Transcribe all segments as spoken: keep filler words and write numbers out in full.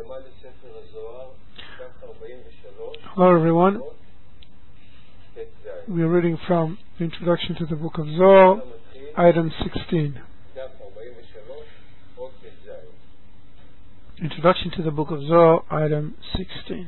Hello everyone. We are reading from the Introduction to the Book of Zohar, item sixteen. Introduction to the Book of Zohar, item sixteen.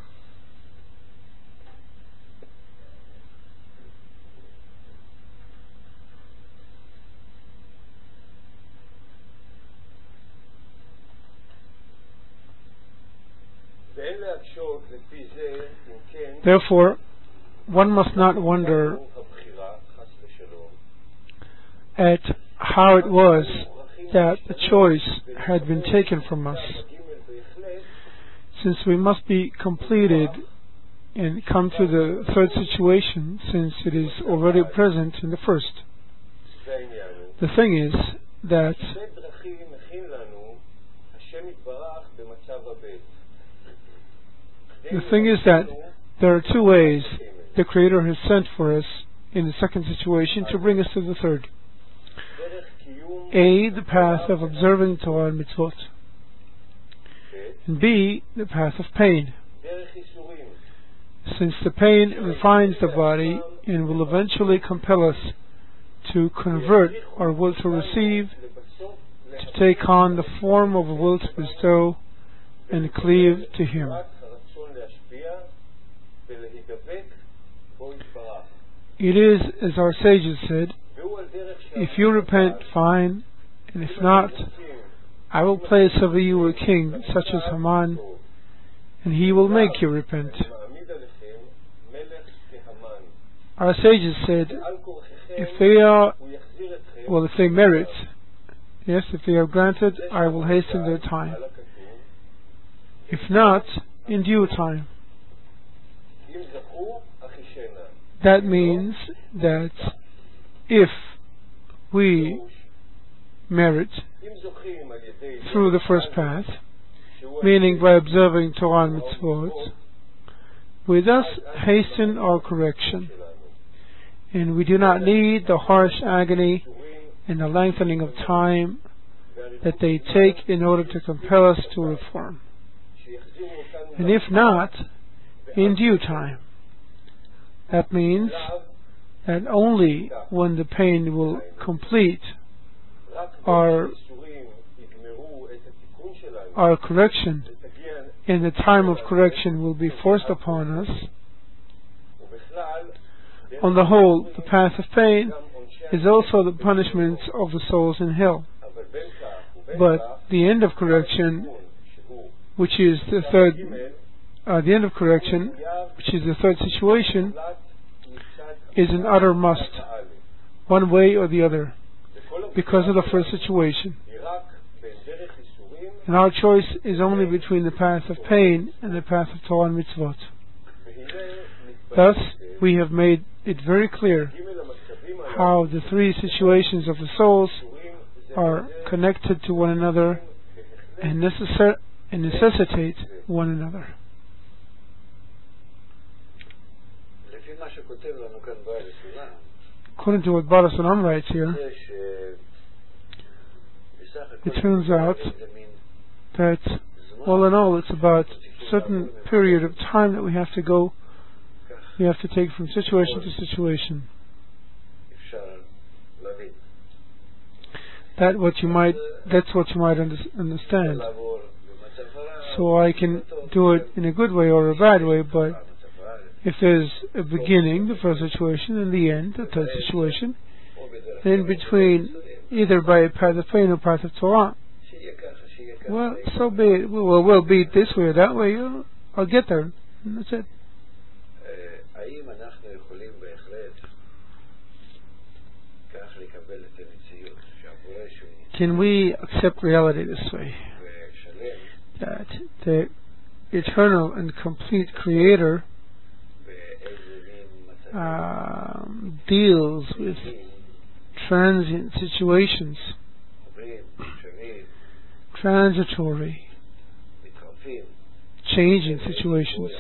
Therefore, one must not wonder at how it was that the choice had been taken from us, since we must be completed and come to the third situation, since it is already present in the first. The thing is that the thing is that there are two ways the Creator has sent for us in the second situation to bring us to the third. A, the path of observing Torah and mitzvot. And B, the path of pain. Since the pain refines the body and will eventually compel us to convert our will to receive, to take on the form of a will to bestow and cleave to Him. It is, as our sages said, if you repent, fine, and if not, I will place over you a king such as Haman, and he will make you repent. Our sages said, if they are, well, if they merit, yes, if they are granted, I will hasten their time. If not, in due time. That means that if we merit through the first path, meaning by observing Torah and mitzvot, we thus hasten our correction, and we do not need the harsh agony and the lengthening of time that they take in order to compel us to reform. And if not, in due time. That means that only when the pain will complete our, our correction and the time of correction will be forced upon us. On the whole, the path of pain is also the punishment of the souls in hell. But the end of correction, which is the third Uh, the end of correction, which is the third situation, is an utter must, one way or the other, because of the first situation. And our choice is only between the path of pain and the path of Torah and mitzvot. Thus, we have made it very clear how the three situations of the souls are connected to one another and, necessar- and necessitate one another. According to what Baal HaSulam writes here, it turns out that all in all it's about a certain period of time that we have to go, we have to take from situation to situation. That what you might, that's what you might under, understand. So I can do it in a good way or a bad way, but if there's a beginning, the first situation, and the end, the third situation, then between, either by a path of pain or path of Torah, well, so be it. We'll, we'll be it this way or that way. I'll, I'll get there. And that's it. Can we accept reality this way? That the eternal and complete Creator Um, deals with transient situations, transitory, changing situations,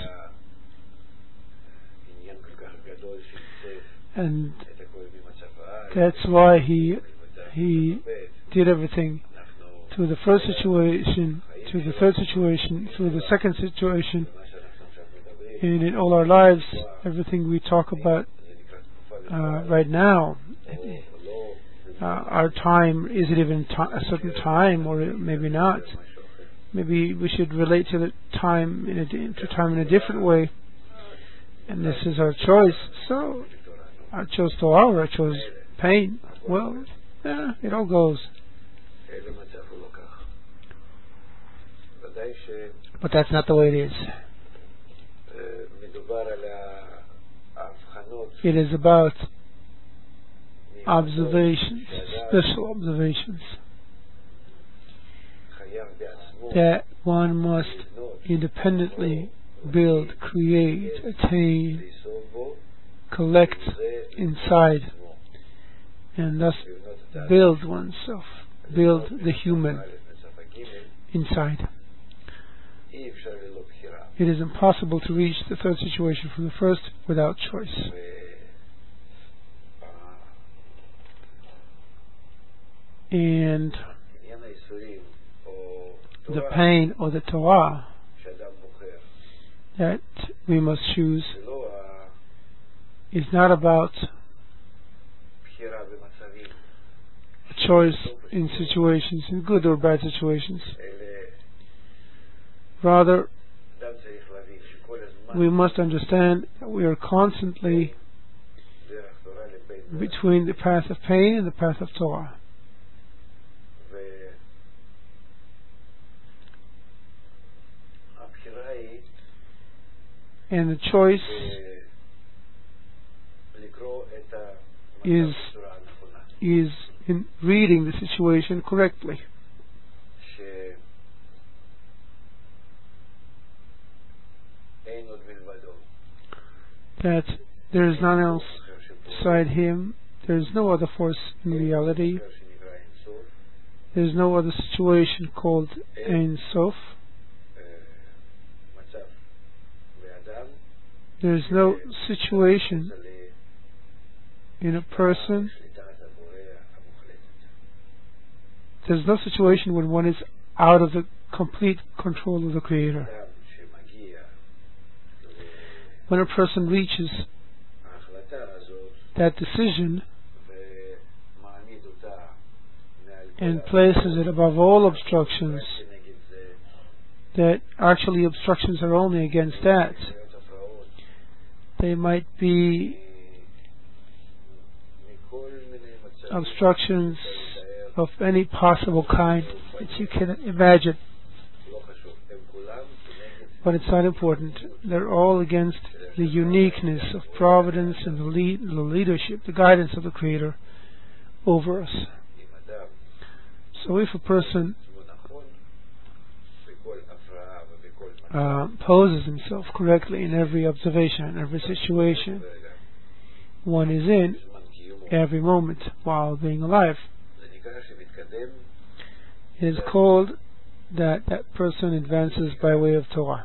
and that's why he he did everything to the first situation to the third situation, through the second situation, and in all our lives, everything we talk about uh, right now, uh, our time, is it even a certain time, or maybe not? Maybe we should relate to the time in a, to time in a different way, and this is our choice. So I chose Torah, or I chose pain. Well, yeah, it all goes. But that's not the way it is. It is about observations, special observations, that one must independently build, create, attain, collect inside, and thus build oneself, build the human inside. It is impossible to reach the third situation from the first without choice. And the pain or the Torah that we must choose is not about a choice in situations, in good or bad situations. Rather, we must understand that we are constantly between the path of pain and the path of Torah. And the choice is is in reading the situation correctly. That there is none else beside him, there is no other force in reality, there is no other situation called Ein Sof. There is no situation in a person, there's no situation when one is out of the complete control of the Creator. When a person reaches that decision and places it above all obstructions, that actually obstructions are only against that. They might be obstructions of any possible kind that you can imagine. But it's not important. They're all against the uniqueness of providence and the, lead, the leadership, the guidance of the Creator over us. So if a person uh, poses himself correctly in every observation, in every situation one is in, every moment while being alive, it is called that that person advances by way of Torah.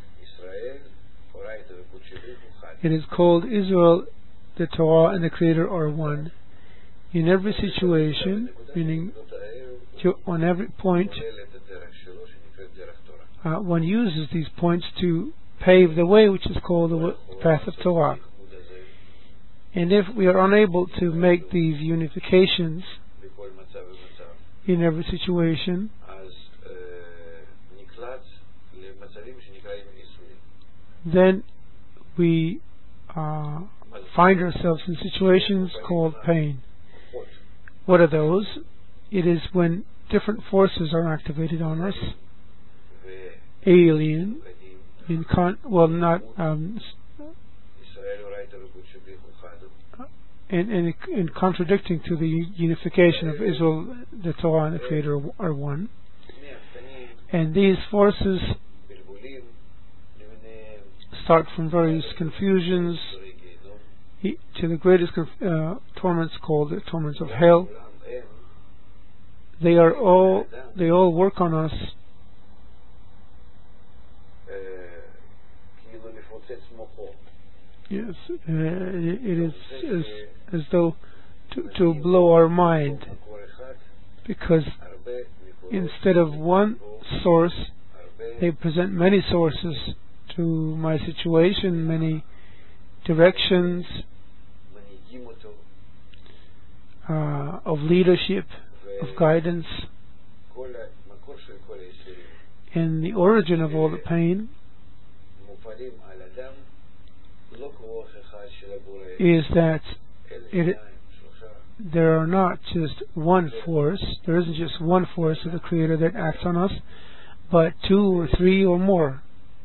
It is called Israel, the Torah and the Creator are one. In every situation, meaning to, on every point, uh, one uses these points to pave the way which is called the path of Torah. And if we are unable to make these unifications in every situation, then we uh, find ourselves in situations called pain. What are those? It is when different forces are activated on us, alien, in con- well, not um, in, in, in contradicting to the unification of Israel, the Torah and the Creator are one. And these forces start from various confusions to the greatest uh, torments called the torments of hell. They are all they all work on us yes uh, it is as, as though to, to blow our mind, because instead of one source, they present many sources to my situation, many directions uh, of leadership, of guidance. And the origin of all the pain is that it, there are not just one force, there isn't just one force of the Creator that acts on us, but two or three or more.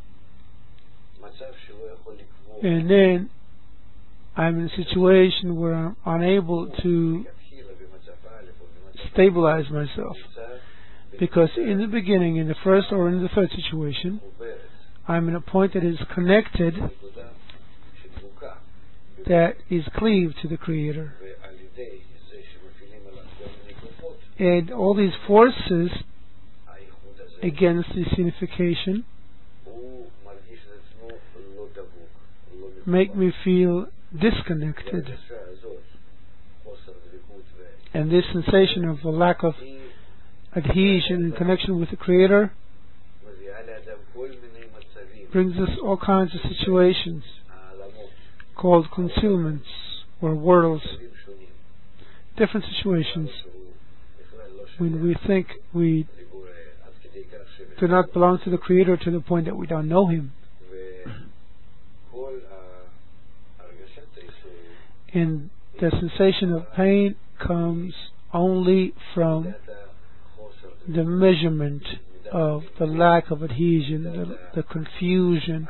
And then I'm in a situation where I'm unable to stabilize myself, because in the beginning, in the first or in the third situation, I'm in a point that is connected, that is cleaved to the Creator. And all these forces against this unification make me feel disconnected. And this sensation of a lack of adhesion and connection with the Creator brings us all kinds of situations called concealments or worlds, different situations when we think we do not belong to the Creator to the point that we don't know Him. And the sensation of pain comes only from the measurement of the lack of adhesion, the, the confusion,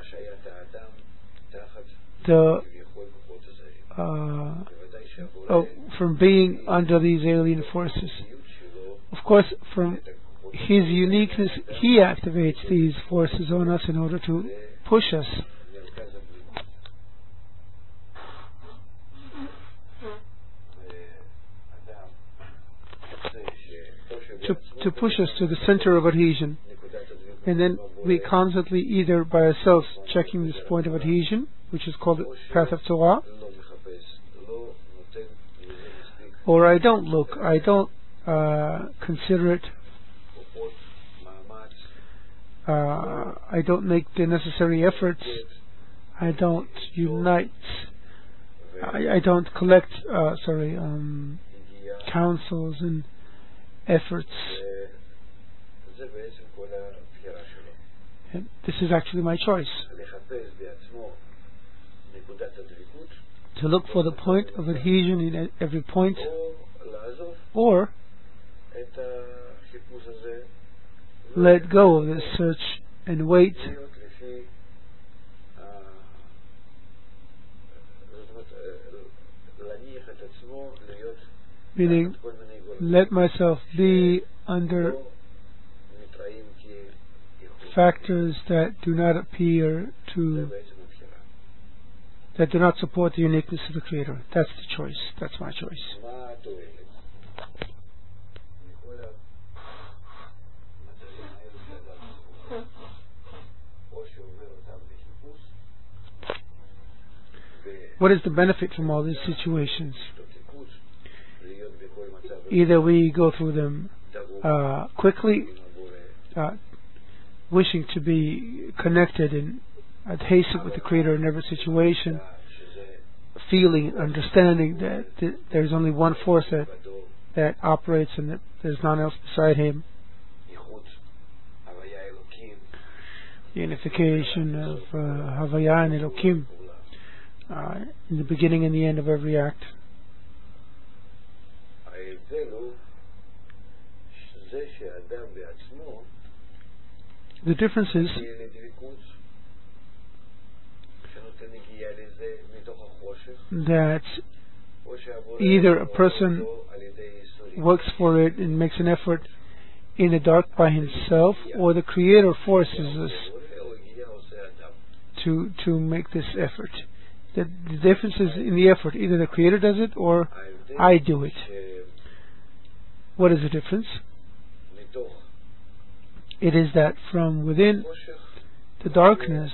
the uh, oh, from being under these alien forces. Of course, from His uniqueness, He activates these forces on us in order to push us. To, to push us to the center of adhesion. And then we constantly, either by ourselves, checking this point of adhesion, which is called the path of Torah, or I don't look, I don't uh, consider it, uh, I don't make the necessary efforts, I don't unite, I, I don't collect, uh, sorry, um, counsels and efforts. And this is actually my choice, to look for the point of adhesion in every point, or let go of this search and wait, meaning let myself be under factors that do not appear to, that do not support the uniqueness of the Creator. That's the choice. That's my choice. What is the benefit from all these situations? Either we go through them uh, quickly, uh, wishing to be connected and adhesive with the Creator in every situation, feeling, understanding that th- there's only one force that, that operates and that there's none else beside Him. Unification of uh, Havaya and Elokim uh, in the beginning and the end of every act. The difference is that either a person works for it and makes an effort in the dark by himself, or the Creator forces us to to make this effort. The, the difference is in the effort. Either the Creator does it or I do it. What is the difference? It is that from within the darkness,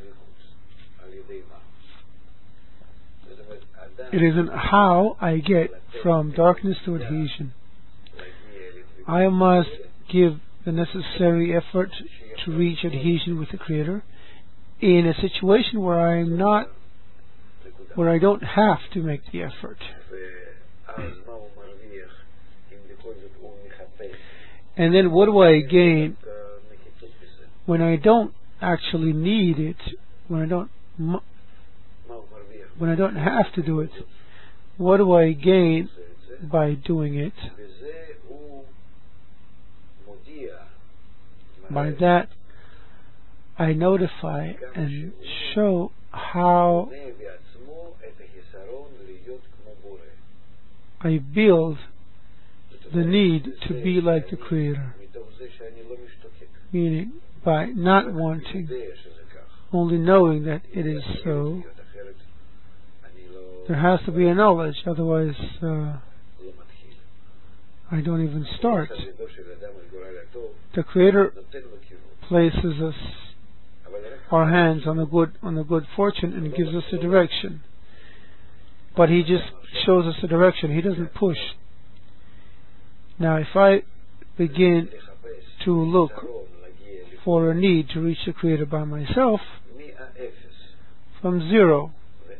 it isn't how I get from darkness to adhesion. I must give the necessary effort to reach adhesion with the Creator in a situation where I'm not, where I don't have to make the effort. And then what do I gain when I don't actually need it, when I don't when I don't have to do it? What do I gain by doing it? By that, I notify and show how I build the need to be like the Creator, meaning by not wanting, only knowing that it is so. There has to be a knowledge, otherwise uh, I don't even start. The Creator places us, our hands on the good on the good fortune and gives us a direction. But He just shows us the direction. He doesn't push. Now, if I begin to look for a need to reach the Creator by myself, from zero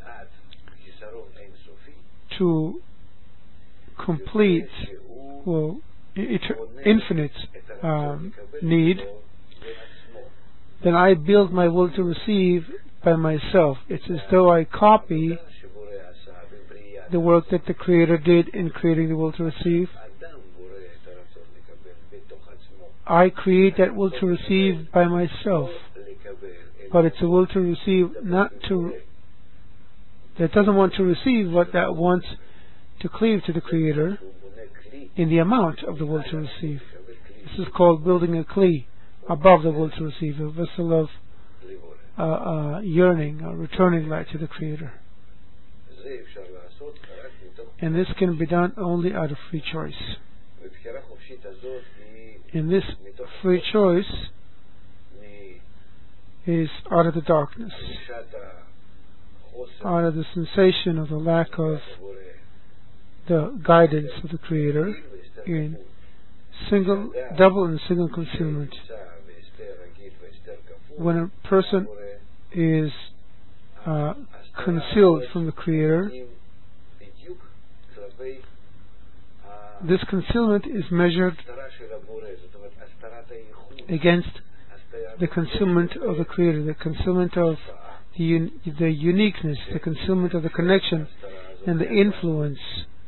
to complete, well, infinite um, need, then I build my will to receive by myself. It's as though I copy the work that the Creator did in creating the will to receive. I create that will to receive by myself, but it's a will to receive not to that doesn't want to receive, but that wants to cleave to the Creator in the amount of the will to receive. This is called building a kli above the will to receive, a vessel of uh, uh, yearning or returning back to the Creator. And this can be done only out of free choice. And this free choice is out of the darkness, out of the sensation of the lack of the guidance of the Creator in single, double and single concealment. When a person is uh, concealed from the Creator, this concealment is measured against the concealment of the Creator, the concealment of the, un- the uniqueness, the concealment of the connection and the influence,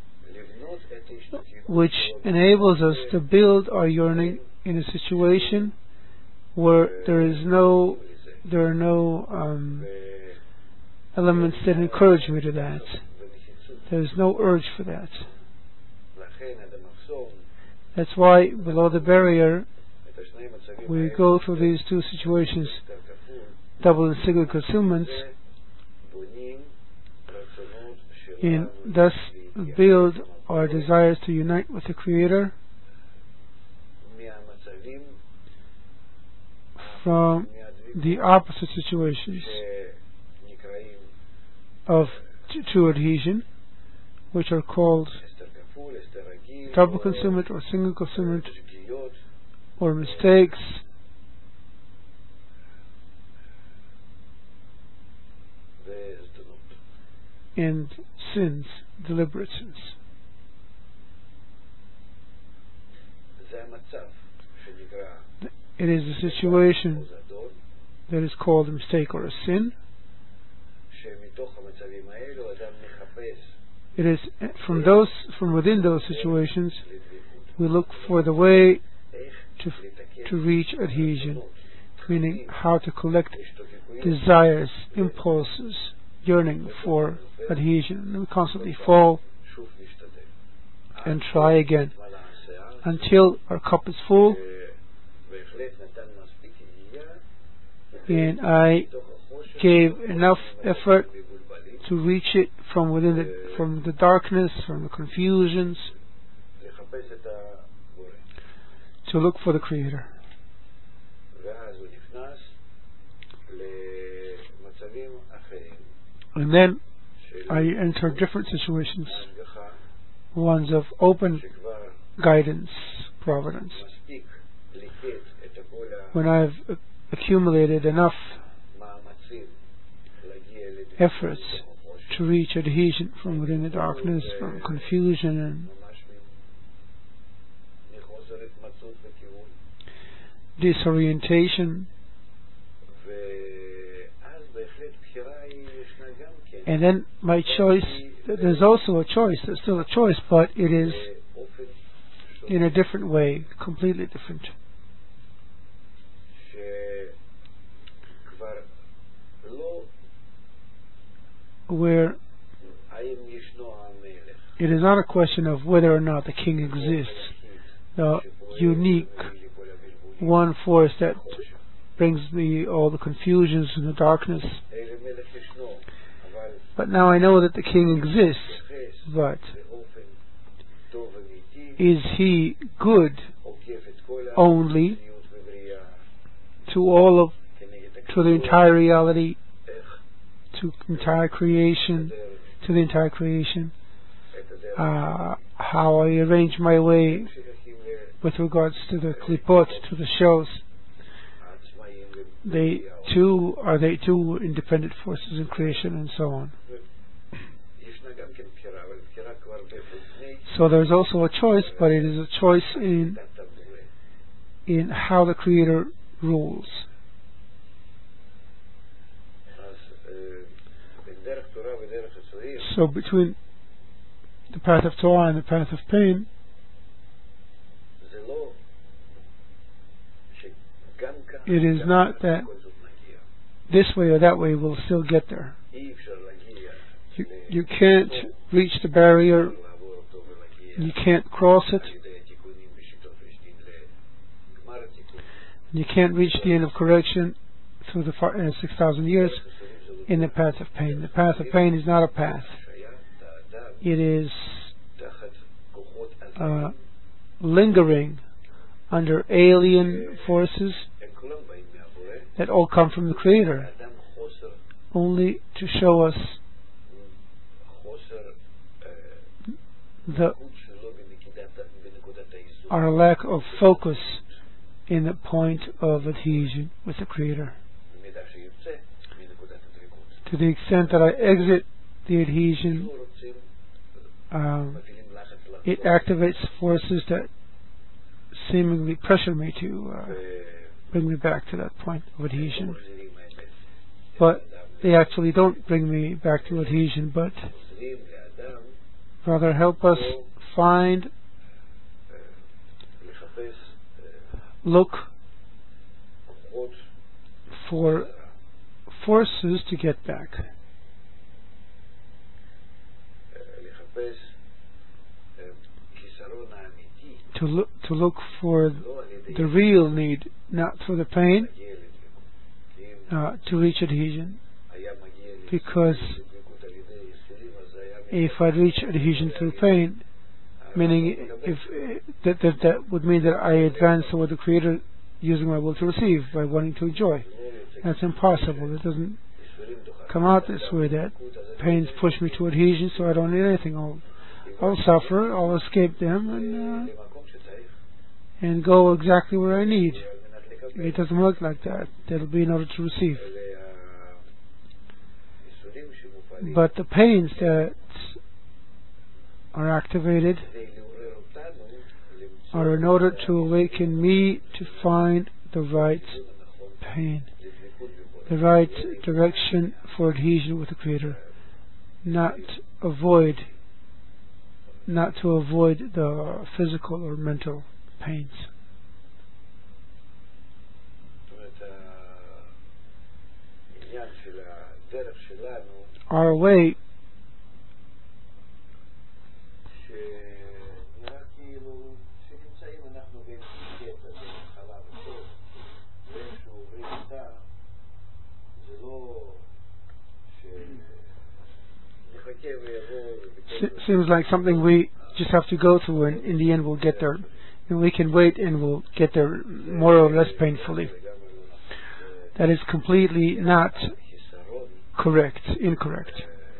which enables us to build our yearning in a situation where there is no, there are no um, elements that encourage me to that. There is no urge for that. That's why below the barrier we go through these two situations, double and single concealments, and thus build our desires to unite with the Creator from the opposite situations of t- true adhesion, which are called double concealment or single concealment, or mistakes, and sins, deliberate sins. It is a situation that is called a mistake or a sin. It is from those, from within those situations, we look for the way to to reach adhesion, meaning how to collect desires, impulses, yearning for adhesion. And we constantly fall and try again until our cup is full, and I gave enough effort to reach it from within the, from the darkness, from the confusions, to look for the Creator. And then I enter different situations, ones of open guidance, providence, when I've accumulated enough efforts to reach adhesion from within the darkness, from confusion and disorientation, and then my choice, there's also a choice, there's still a choice, but it is in a different way, completely different. Where it is not a question of whether or not the king exists, the unique one force that brings me all the confusions and the darkness. But now I know that the king exists, but is he good only to all of, to the entire reality, to entire creation, to the entire creation, uh, how I arrange my way with regards to the klipot, to the shows. They too, are they too independent forces in creation and so on. So there's also a choice, but it is a choice in in how the Creator rules. So between the path of Torah and the path of pain, it is not that this way or that way will still get there. You, you can't reach the barrier, you can't cross it, you can't reach the end of correction through the uh, six thousand years in the path of pain. The path of pain is not a path. It is uh, lingering under alien forces that all come from the Creator, only to show us the our lack of focus in the point of adhesion with the Creator. To the extent that I exit the adhesion, um, it activates forces that seemingly pressure me to uh, bring me back to that point of adhesion. But they actually don't bring me back to adhesion, but rather help us find, look for forces to get back. To look, to look for the real need, not for the pain, uh, to reach adhesion. Because if I reach adhesion through pain, meaning if that, that that would mean that I advance toward the Creator using my will to receive by wanting to enjoy. That's impossible. It doesn't come out this way. That pains push me to adhesion, so I don't need anything. I'll, I'll suffer. I'll escape them and uh, and go exactly where I need. It doesn't work like that. That'll be in order to receive. But the pains that are activated are in order to awaken me to find the right pain, the right direction for adhesion with the Creator, not avoid, not to avoid the physical or mental pains. Our way seems like something we just have to go through, and in the end we'll get there. And we can wait and we'll get there more or less painfully. That is completely not correct, incorrect.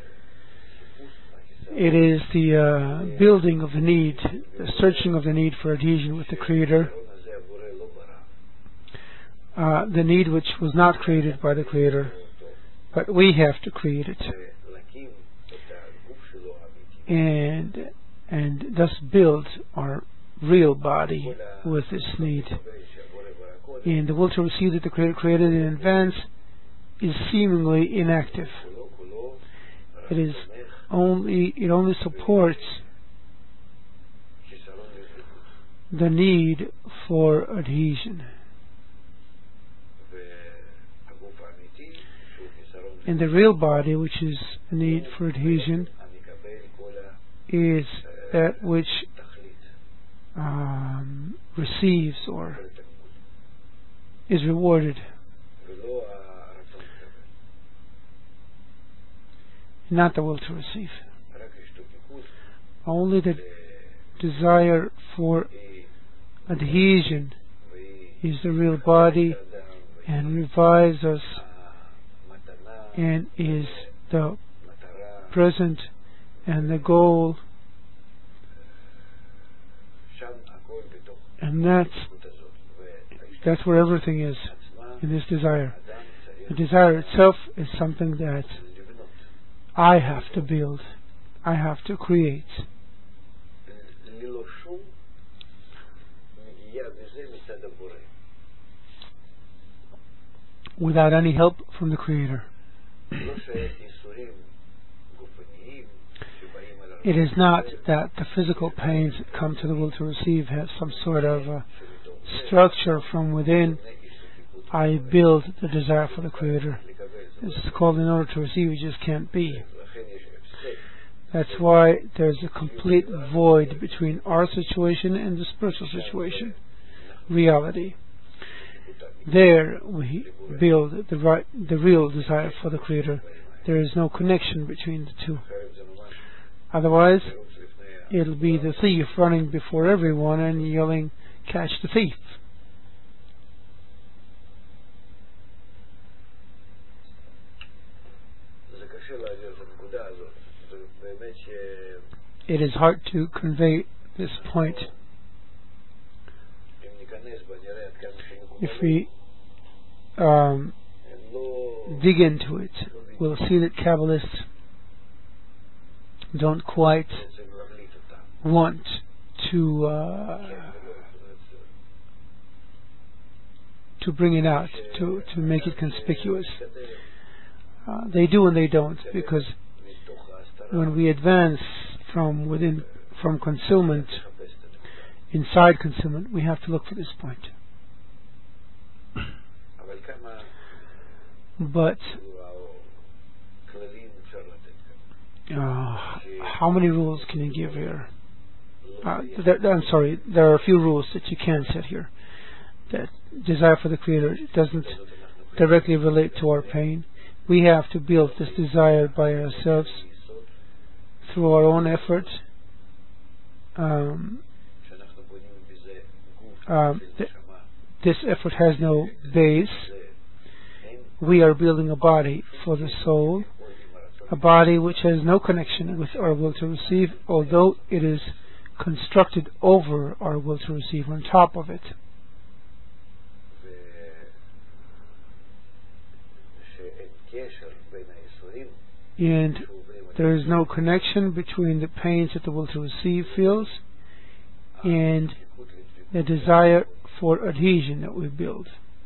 It is the uh, building of the need, the searching of the need for adhesion with the Creator uh, the need which was not created by the Creator, but we have to create it, and and thus build our real body with this need. And the will to receive that the Creator created in advance is seemingly inactive. It is only it only supports the need for adhesion. And the real body, which is the need for adhesion, is that which um, receives or is rewarded, not the will to receive. Only the desire for adhesion is the real body and revives us and is the present and the goal, and that's that's where everything is, in this desire. The desire itself is something that I have to build, I have to create. Without any help from the Creator. It is not that the physical pains that come to the will to receive have some sort of uh, structure from within. I build the desire for the Creator. This is called in order to receive. It just can't be. That's why there's a complete void between our situation and the spiritual situation, reality. There we build the right, the real desire for the Creator. There is no connection between the two. Otherwise, it'll be the thief running before everyone and yelling, "Catch the thief!" It is hard to convey this point. If we um, dig into it, we'll see that Kabbalists don't quite want to uh, to bring it out, to, to make it conspicuous. Uh, they do and they don't, because when we advance from within, from concealment, inside concealment, we have to look for this point. But uh, how many rules can you give here? Uh, there, I'm sorry, there are a few rules that you can set here. That desire for the Creator doesn't directly relate to our pain. We have to build this desire by ourselves through our own effort. Um, um, th- this effort has no base. We are building a body for the soul, a body which has no connection with our will to receive, although it is constructed over our will to receive, on top of it. And there is no connection between the pains that the will to receive feels and the desire for adhesion that we build.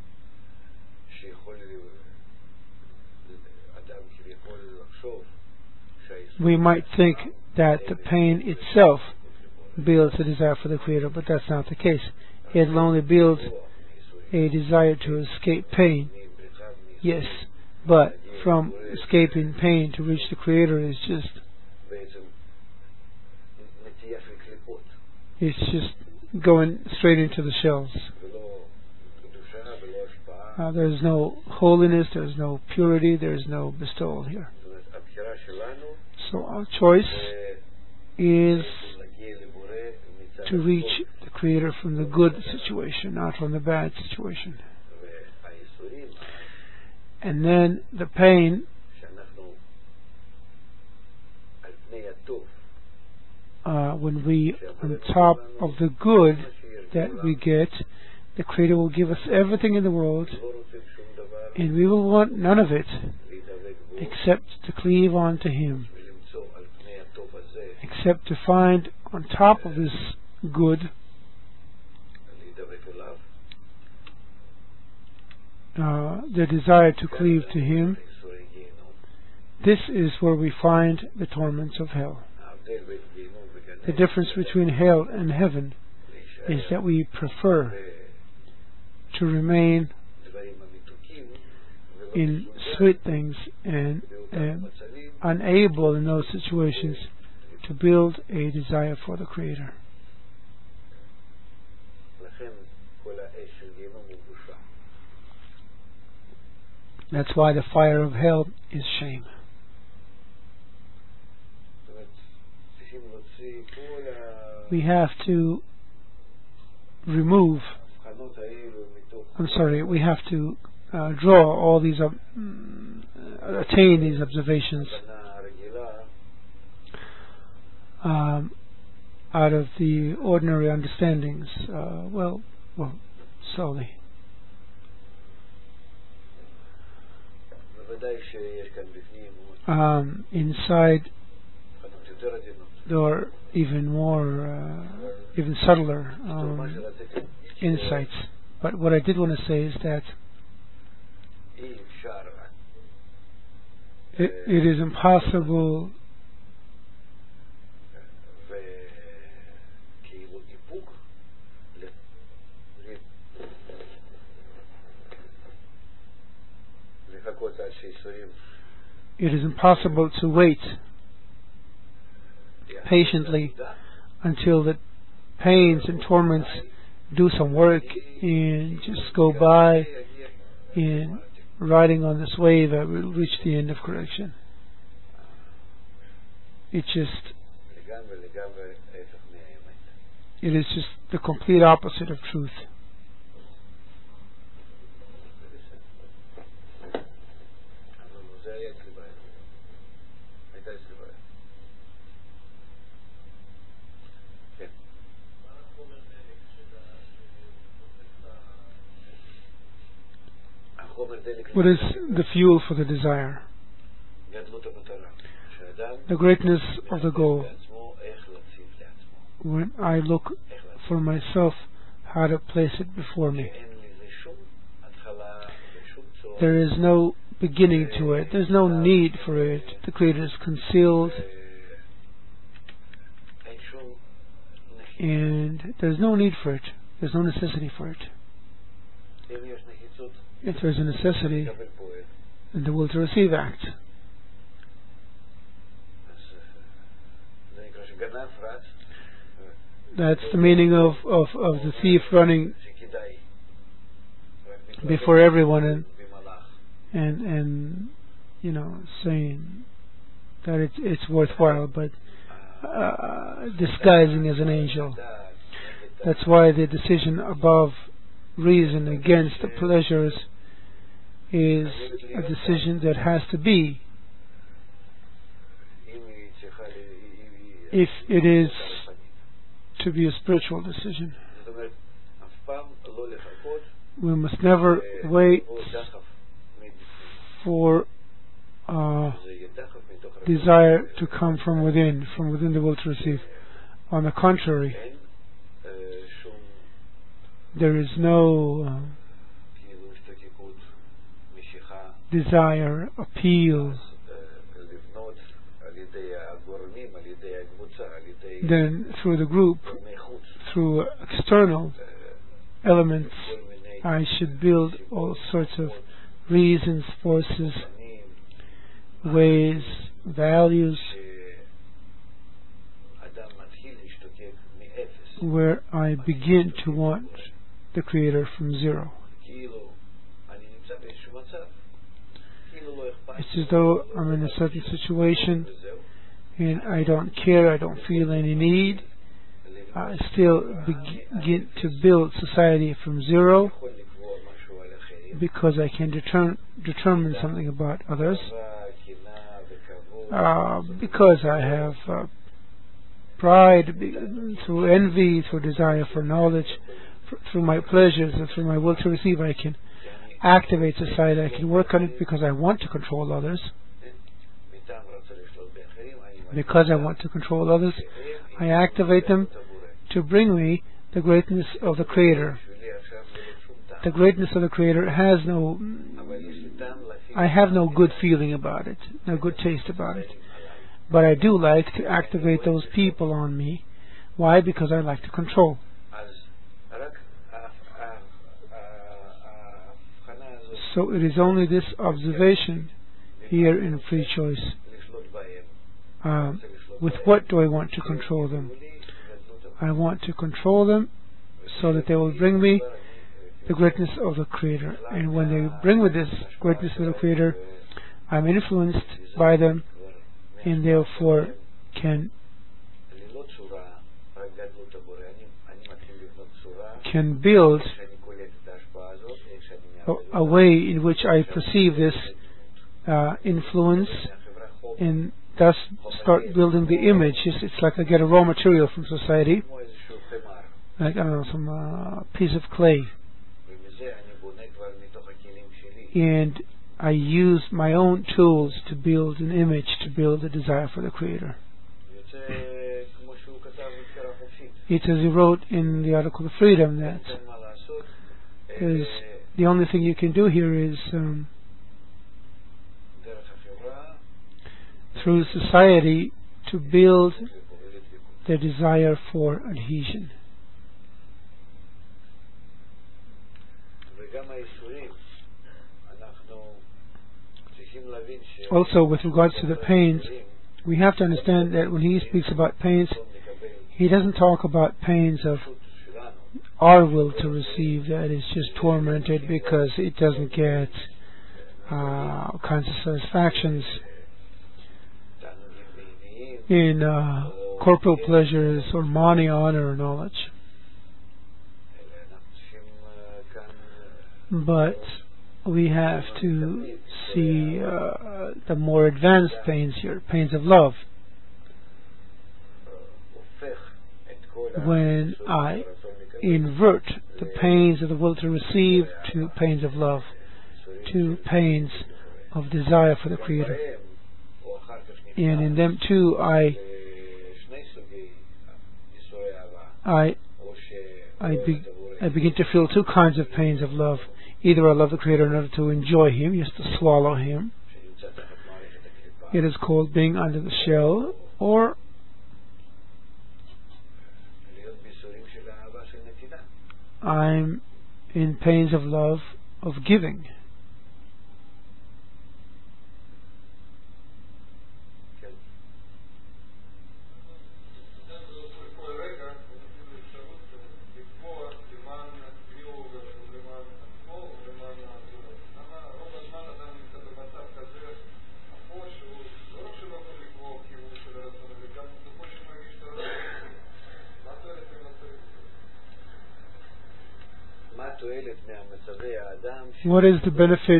We might think that the pain itself builds a desire for the Creator, but that's not the case. It will only build a desire to escape pain. Yes, but from escaping pain to reach the Creator is just it's just going straight into the shells. Uh, there's no holiness, there's no purity, there's no bestowal here. So our choice is to reach the Creator from the good situation, not from the bad situation. And then the pain uh, when we, on top of the good that we get, the Creator will give us everything in the world, and we will want none of it except to cleave on to Him, except to find on top of this good uh, the desire to cleave to Him. This is where we find the torments of hell. The difference between hell and heaven is that we prefer to remain in sweet things and, and unable in those situations to build a desire for the Creator. That's why the fire of hell is shame. We have to remove, I'm sorry, we have to uh, draw all these, uh, attain these observations um, out of the ordinary understandings, uh, well, well, slowly. Um, inside, there are even more, uh, even subtler um, insights. But what I did want to say is that it, it is impossible it is impossible to wait patiently until the pains and torments do some work and just go by in riding on this wave that will reach the end of correction. It just it is just the complete opposite of truth. What is the fuel for the desire? The greatness of the goal. When I look for myself how to place it before me. There is no beginning to it. There's no need for it. The Creator is concealed. And there's no need for it. There's no necessity for it. If there's a necessity, then the will to receive acts. That's the meaning of, of, of the thief running before everyone and and and you know saying that it's it's worthwhile, but uh, disguising as an angel. That's why the decision above reason against the pleasures is a decision that has to be, if it is to be a spiritual decision. We must never wait for uh, desire to come from within, from within the will to receive. On the contrary, there is no uh, desire, appeal, then through the group, through external elements, I should build all sorts of reasons, forces, ways, values, where I begin to want the Creator from zero. It's as though I'm in a certain situation and I don't care, I don't feel any need. I still begin to build society from zero because I can deter- determine something about others, uh, because I have uh, pride, through envy, through desire for knowledge, through my pleasures and through my will to receive, I can activate society, I can work on it because I want to control others. Because I want to control others, I activate them to bring me the greatness of the Creator. The greatness of the Creator has no, I have no good feeling about it, no good taste about it. But I do like to activate those people on me. Why? Because I like to control. So it is only this observation here in free choice. Uh, with what do I want to control them? I want to control them so that they will bring me the greatness of the Creator. And when they bring me this greatness of the Creator, I'm influenced by them and therefore can can build a, a way in which I perceive this uh, influence and thus start building the image. It's, it's like I get a raw material from society, like, I don't know, some uh, piece of clay, and I use my own tools to build an image, to build a desire for the Creator. It's as he wrote in the article of freedom that is the only thing you can do here is um, through society to build the desire for adhesion. Also, with regards to the pains, we have to understand that when he speaks about pains, he doesn't talk about pains of our will to receive, that is just tormented because it doesn't get uh, all kinds of satisfactions in uh, corporal pleasures or money, honor, or knowledge. But we have to see uh, the more advanced pains here, pains of love. When I invert the pains of the will to receive to pains of love, to pains of desire for the Creator. And in them too I I I, be, I begin to feel two kinds of pains of love. Either I love the Creator in order to enjoy Him, just to swallow Him. It is called being under the shell, or I'm in pains of love of giving. What is the benefit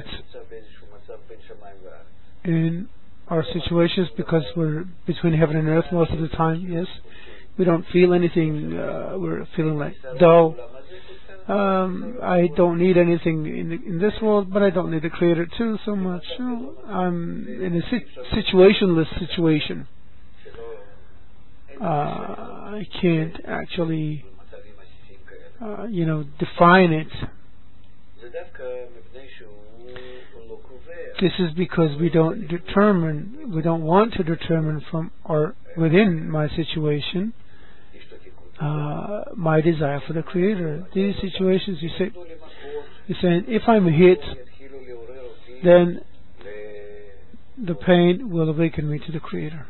in our situations, because we're between heaven and earth most of the time? Yes, we don't feel anything, uh, we're feeling like dull. um, I don't need anything in, the, in this world, but I don't need the Creator too so much. You know, I'm in a si- situationless situation. uh, I can't actually uh, you know define it. This is because we don't determine, we don't want to determine from or within my situation uh, my desire for the Creator. These situations, you say, you're saying, if I'm hit, then the pain will awaken me to the Creator.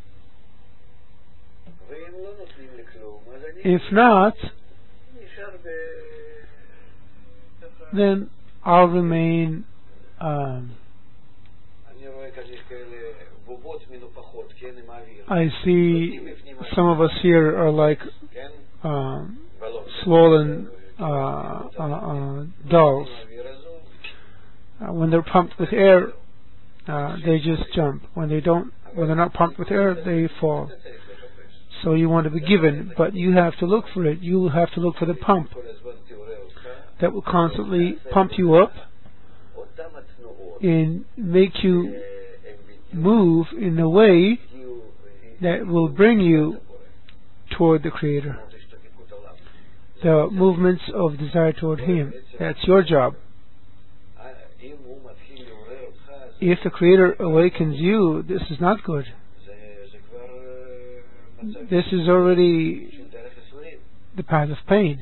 If not, then I'll remain um, I see some of us here are like um, swollen uh, uh, uh, dolls. Uh, when they're pumped with air, uh, they just jump. When they don't, when they're not pumped with air, they fall. So you want to be given, but you have to look for it. You have to look for the pump. that will constantly pump you up and make you move in a way that will bring you toward the Creator. The movements of desire toward Him. That's your job. If the Creator awakens you, this is not good. This is already the path of pain.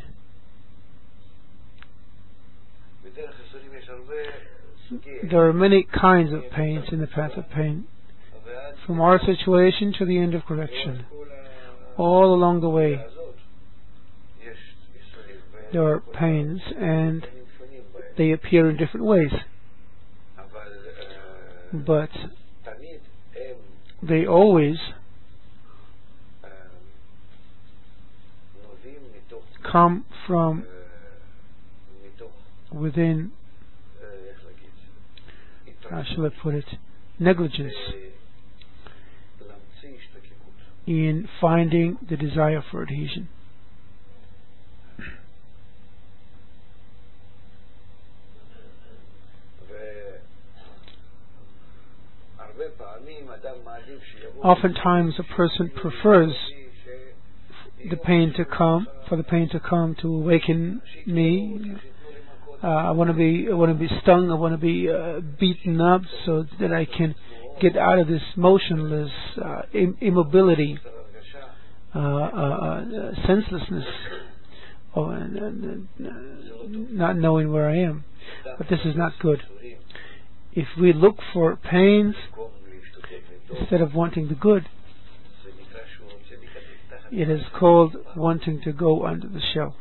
There are many kinds of pains in the path of pain, from our situation to the end of correction. All along the way, there are pains, and they appear in different ways. But they always come from within, how shall I put it, negligence in finding the desire for adhesion. Oftentimes a person prefers the pain to come, for the pain to come to awaken me. Uh, I want to be, I want to be stung. I want to be uh, beaten up so that I can get out of this motionless uh, im- immobility, uh, uh, uh, senselessness, oh, and, and, and not knowing where I am. But this is not good. If we look for pains instead of wanting the good, it is called wanting to go under the shell.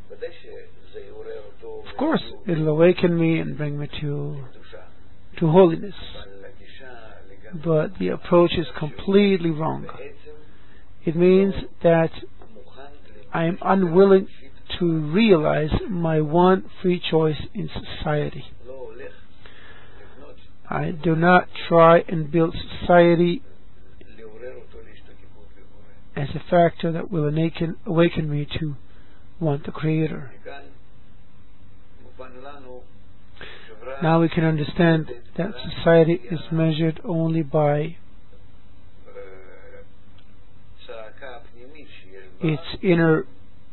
Of course, it'll awaken me and bring me to to holiness, but the approach is completely wrong. It means that I am unwilling to realize my one free choice in society. I do not try and build society as a factor that will awaken, awaken me to want the Creator. Now we can understand that society is measured only by its inner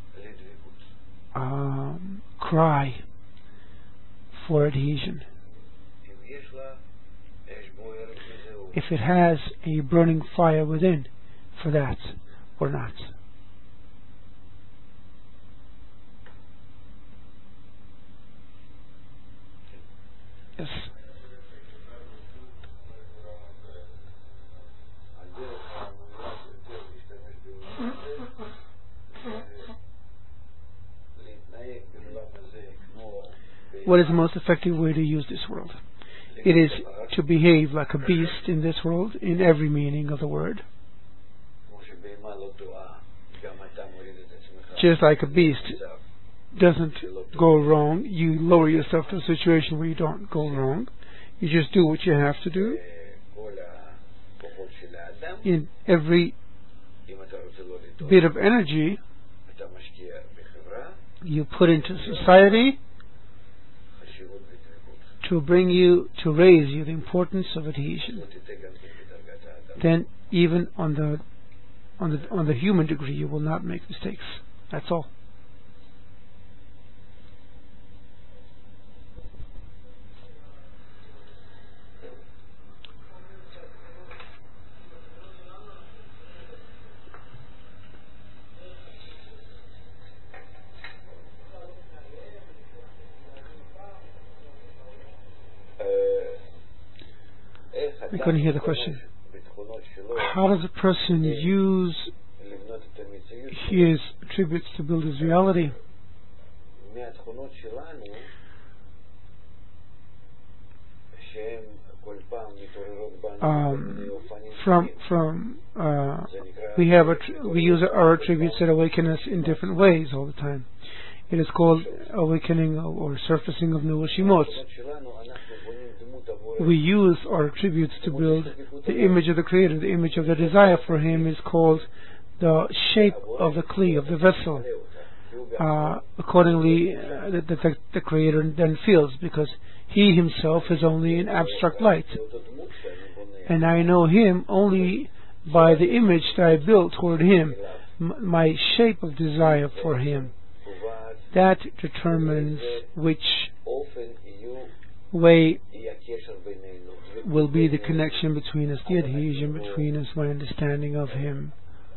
um, cry for adhesion. If it has a burning fire within for that or not. Yes. What is the most effective way to use this world? It is to behave like a beast in this world, in every meaning of the word. Just like a beast doesn't go wrong, you lower yourself to a situation where you don't go wrong. You just do what you have to do. In every bit of energy you put into society to bring you, to raise you the importance of adhesion. Then even on the on the on the human degree you will not make mistakes. That's all. I couldn't hear the question. How does a person use his attributes to build his reality? Um, from from uh, we have a tr- we use our attributes that awaken us in different ways all the time. It is called awakening or surfacing of new Shimot. We use our attributes to build the image of the Creator. The image of the desire for Him is called the shape of the kli, of the vessel. uh, accordingly uh, that the, the Creator then feels, because He Himself is only an abstract light, and I know Him only by the image that I built toward Him, m- my shape of desire for Him. That determines which way will be the connection between us, the adhesion between us, my understanding of Him.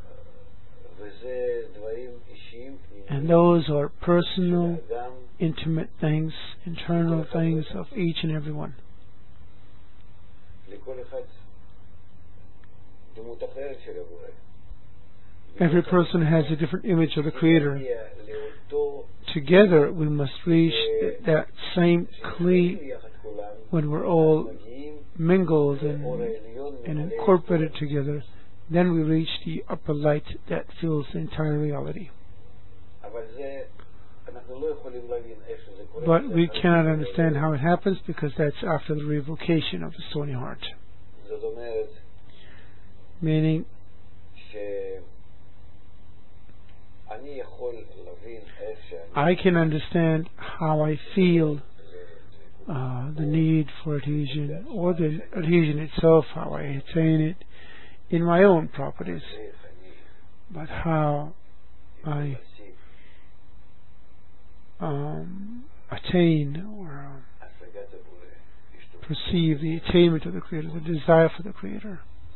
And those are personal, intimate things, internal things of each and every one. Every person has a different image of the Creator. Together we must reach that same Kli when we're all mingled and, and incorporated together. Then we reach the upper light that fills the entire reality. But we cannot understand how it happens, because that's after the revocation of the stony heart. Meaning, I can understand how I feel uh, the need for adhesion, or the adhesion itself, how I attain it in my own properties. But how I um, attain or uh, perceive the attainment of the Creator, the desire for the Creator.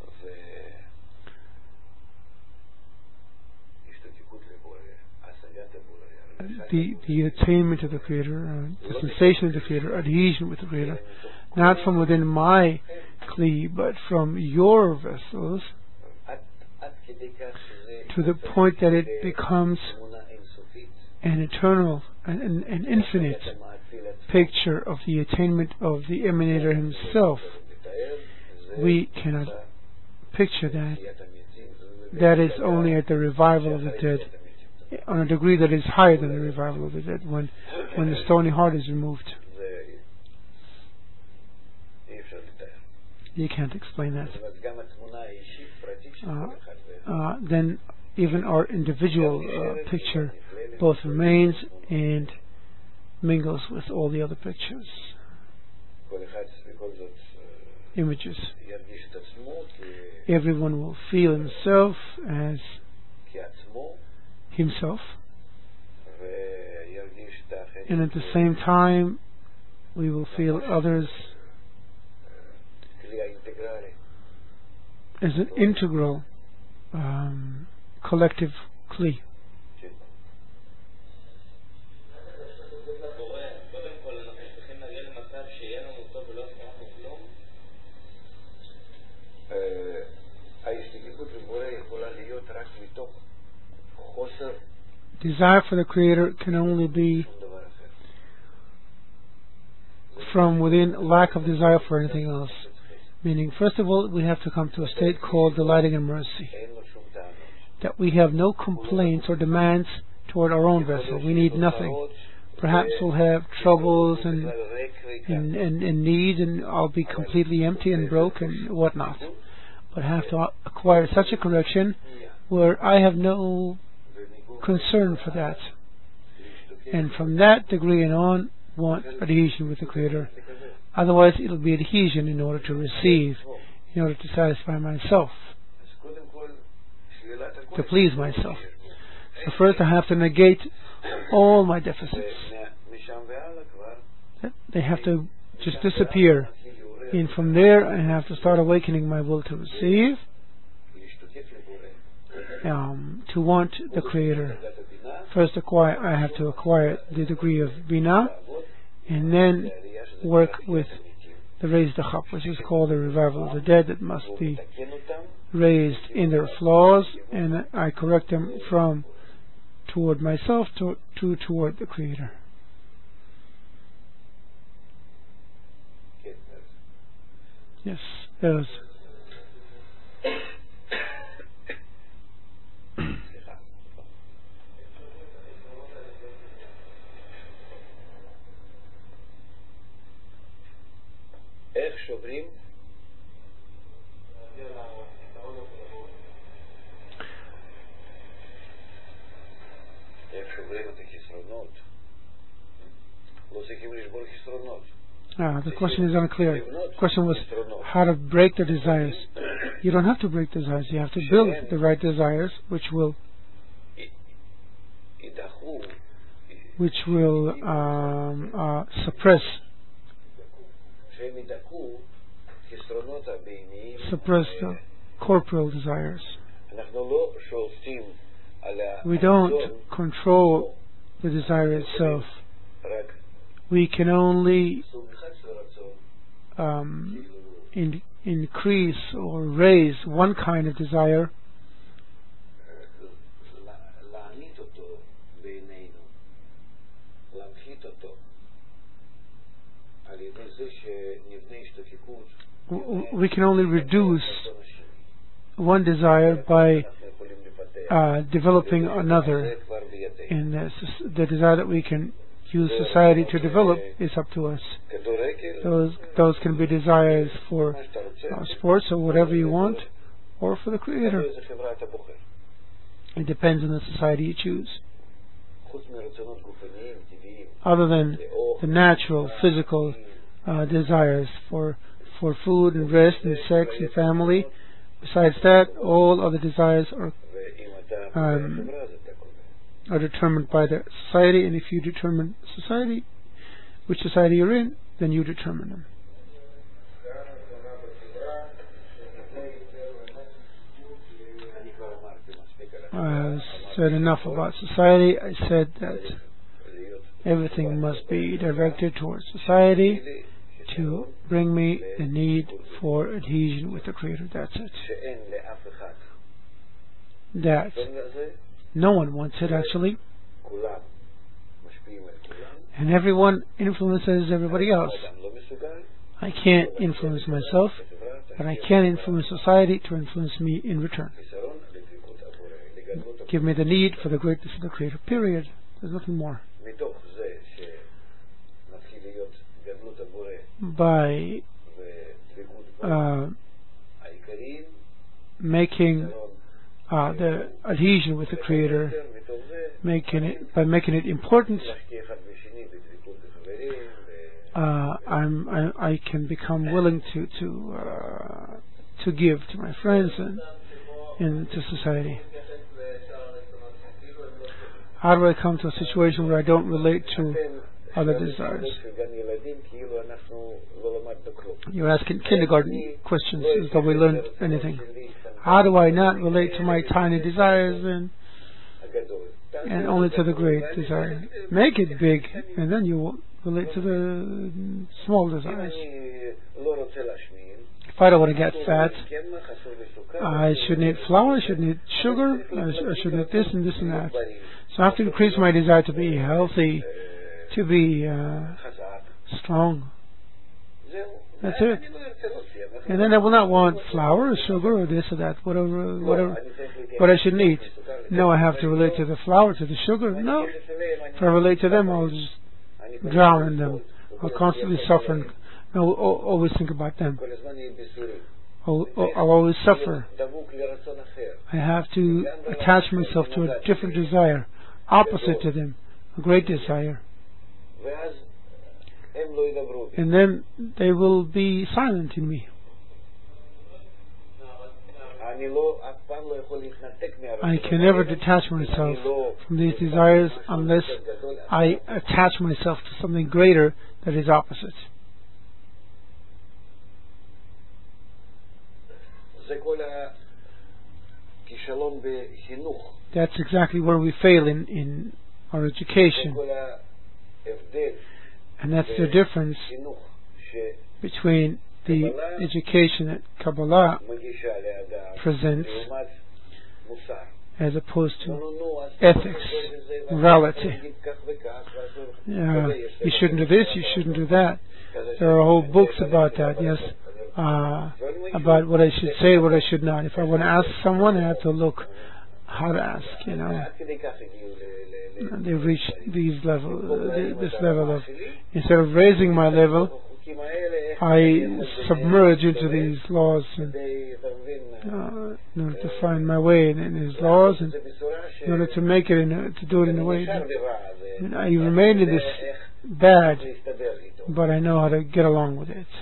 The, the attainment of the Creator, uh, the sensation of the Creator, adhesion with the Creator, not from within my Kli, but from your vessels, to the point that it becomes an eternal, an, an infinite picture of the attainment of the Emanator Himself. We cannot picture that. That is only at the revival of the dead, on a degree that is higher than the revival of the dead, when when the stony heart is removed. You can't explain that. Uh, uh, then even our individual uh, picture both remains and mingles with all the other pictures, images. Everyone will feel himself as himself, and at the same time we will feel others as an integral um, collective Kli. Desire for the Creator can only be from within lack of desire for anything else. Meaning, first of all, we have to come to a state called delighting in mercy, that we have no complaints or demands toward our own vessel. We need nothing. Perhaps we'll have troubles and, and, and, and needs, and I'll be completely empty and broke and whatnot. But I have to acquire such a correction where I have no concern for that. And from that degree and on, want adhesion with the Creator. Otherwise, it'll be adhesion in order to receive, in order to satisfy myself, to please myself. So first I have to negate all my deficits. They have to just disappear. And from there I have to start awakening my will to receive, um, to want the Creator. First acquire, I have to acquire the degree of Binah, and then work with the raised Chap, which is called the revival of the dead, that must be raised in their flaws, and I correct them from toward myself to, to toward the Creator. Yes, those. איך שוברים? איך שוברים את Ah, the question is unclear. The question was how to break the desires. You don't have to break desires. You have to build the right desires, which will, which will um, uh, suppress, suppress the corporeal desires. We don't control the desire itself. We can only um, in, increase or raise one kind of desire we can only reduce one desire by uh, developing another. And the, the desire that we can use society to develop is up to us. Those those can be desires for uh, sports or whatever you want, or for the Creator. It depends on the society you choose. Other than the natural, physical uh, desires for for food and rest and sex and family, besides that, all other desires are um, are determined by the society, and if you determine society, which society you're in, then you determine them. I said enough about society. I said that everything must be directed towards society to bring me the need for adhesion with the Creator. That's it. That no one wants it, actually. And everyone influences everybody else. I can't influence myself, but I can influence society to influence me in return. Give me the need for the greatness of the Creator, period. There's nothing more. By uh, making uh, the adhesion with the Creator, making it by making it important, uh, I'm I, I can become willing to to uh, to give to my friends and and to society. How do I come to a situation where I don't relate to other desires? You're asking kindergarten questions as though we learned anything. How do I not relate to my tiny desires and and only to the great desire? Make it big, and then you will relate to the small desires. If I don't want to get fat, I shouldn't eat flour, I shouldn't eat sugar, I, sh- I shouldn't eat this and this and that. So I have to increase my desire to be healthy, to be uh, strong. That's it. And then I will not want flour or sugar or this or that, whatever, whatever, what I shouldn't eat. No, I have to relate to the flour, to the sugar. No. If I relate to them, I'll just drown in them. I'll constantly suffer. And I'll always think about them. I'll, I'll always suffer. I have to attach myself to a different desire, opposite to them, a great desire. And then they will be silent in me. I can never detach myself from these desires unless I attach myself to something greater that is opposite. That's exactly where we fail in, in our education. And that's the difference between the education that Kabbalah presents as opposed to ethics, morality. Uh, you shouldn't do this, you shouldn't do that. There are whole books about that, yes, uh, about what I should say, what I should not. If I want to ask someone, I have to look how to ask, you know. They reach these level, this level of, instead of raising my level, I submerge into these laws and, uh, in order to find my way in, in his laws, and in order to make it, in a, to do it in a way that, and I remain in this bad, but I know how to get along with it.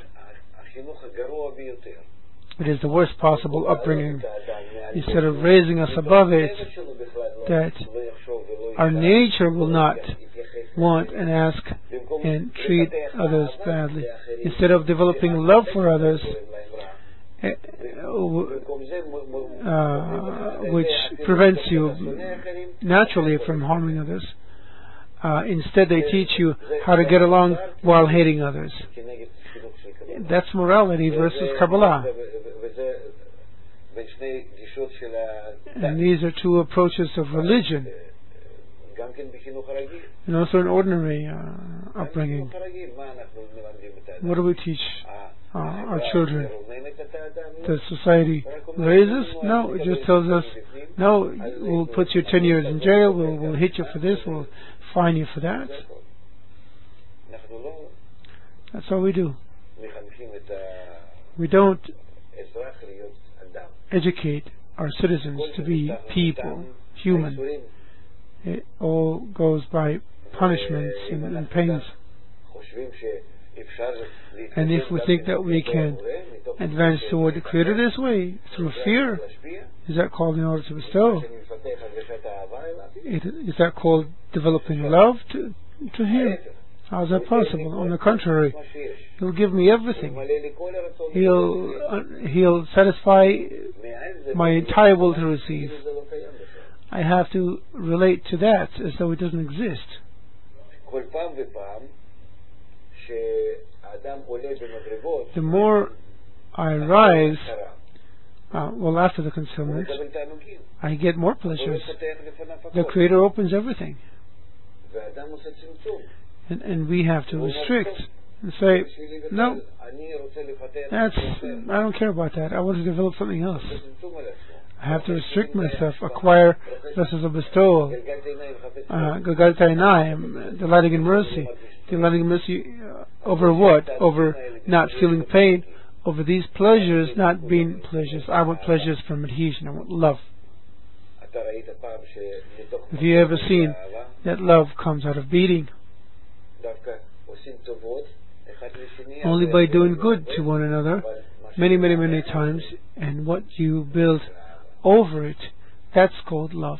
It is the worst possible upbringing. Instead of raising us above it, that our nature will not want and ask and treat others badly. Instead of developing love for others, uh, which prevents you naturally from harming others, uh, instead they teach you how to get along while hating others. That's morality versus Kabbalah. And these are two approaches of religion, and also an ordinary uh, upbringing. What do we teach uh, our children? Does society raise us? No, it just tells us, no, we'll put you ten years in jail, we'll, we'll hit you for this, we'll fine you for that. That's all we do. We don't educate our citizens to be people, human. It all goes by punishments and, and pains. And if we think that we can advance toward the Creator this way, through fear, is that called in order to bestow? It, is that called developing love to, to Him? How is that possible? On the contrary, He'll give me everything. He'll uh, He'll satisfy my entire will to receive. I have to relate to that as though it doesn't exist. The more I rise, uh, well, after the concealment, I get more pleasures. The Creator opens everything. And, and we have to restrict and say, no, that's, I don't care about that. I want to develop something else. I have to restrict myself, acquire vessels of bestowal, Gagal Ta'inayim, delighting in mercy. Delighting in mercy uh, over what? Over not feeling pain, over these pleasures not being pleasures. I want pleasures from adhesion, I want love. Have you ever seen that love comes out of beating? Only by doing good to one another, many, many, many times, and what you build over it, that's called love.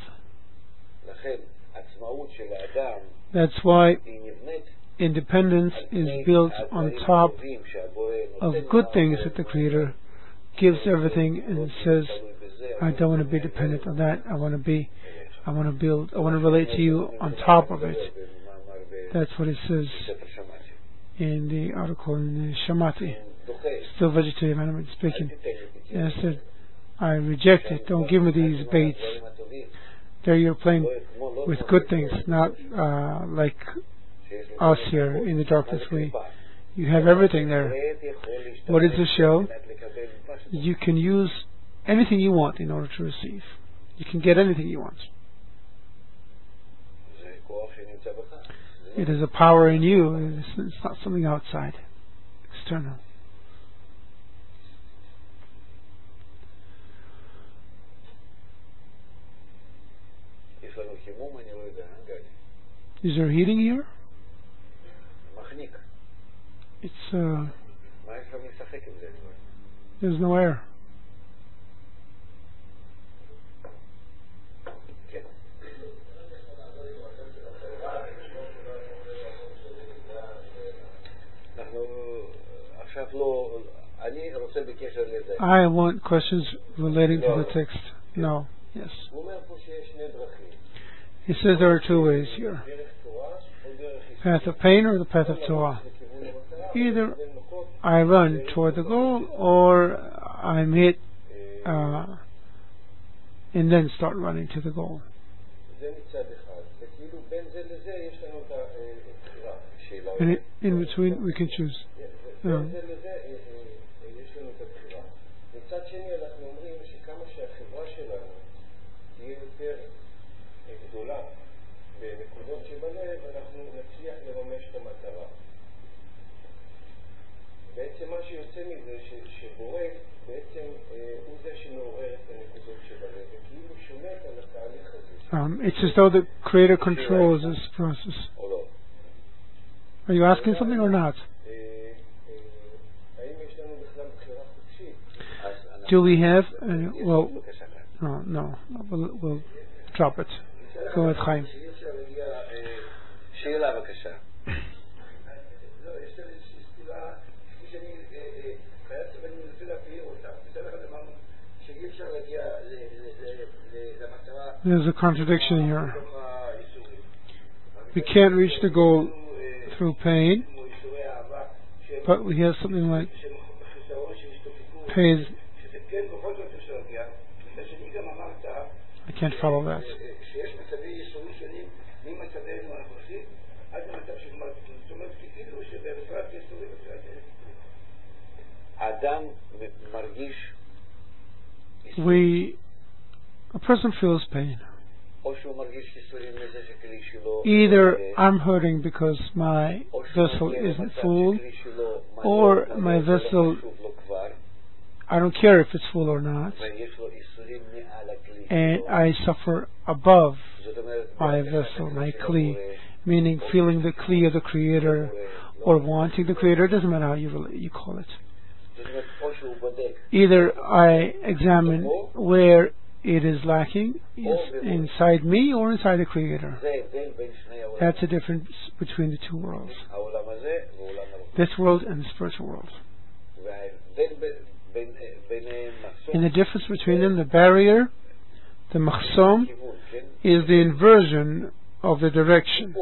That's why independence is built on top of good things that the Creator gives everything and says, I don't want to be dependent on that. I want to be, I want to build, I want to relate to you on top of it. That's what it says in the article in the Shamati. Still vegetarian, animal speaking. And I said, I reject it. Don't give me these baits. There you're playing with good things, not uh, like us here in the darkness. We, you have everything there. What is the show? You can use anything you want in order to receive. You can get anything you want. It is a power in you. It's, it's not something outside, external. Is there heating here? It's uh there's no air. I want questions relating to the text. No. Yes. He says there are two ways here. Path of pain or the path of Torah. Either I run toward the goal or I'm hit uh, and then start running to the goal. And in between we can choose. Yeah. Um, it's as though the Creator controls this process. Are you asking something or not? Do we have... Uh, well, no, no. We'll, we'll drop it. Go ahead, Chaim. There's a contradiction here. We can't reach the goal through pain, but we have something like pain. I can't follow that. We, a person feels pain. Either I'm hurting because my vessel isn't full, or my vessel, I don't care if it's full or not, and I suffer above my vessel, my kli, meaning feeling the kli of the Creator or wanting the Creator. It doesn't matter how you, you call it. Either I examine where it is lacking, is inside me or inside the Creator. That's the difference between the two worlds. This world and the spiritual world. And the difference between them, the barrier, the machsom, is the inversion of the direction.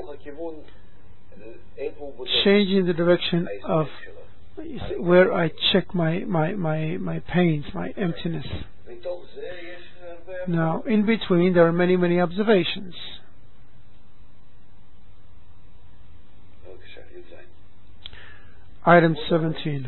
Changing the direction of where I check my, my, my, my pains, my emptiness. Now, in between, there are many, many observations. Item seventeen.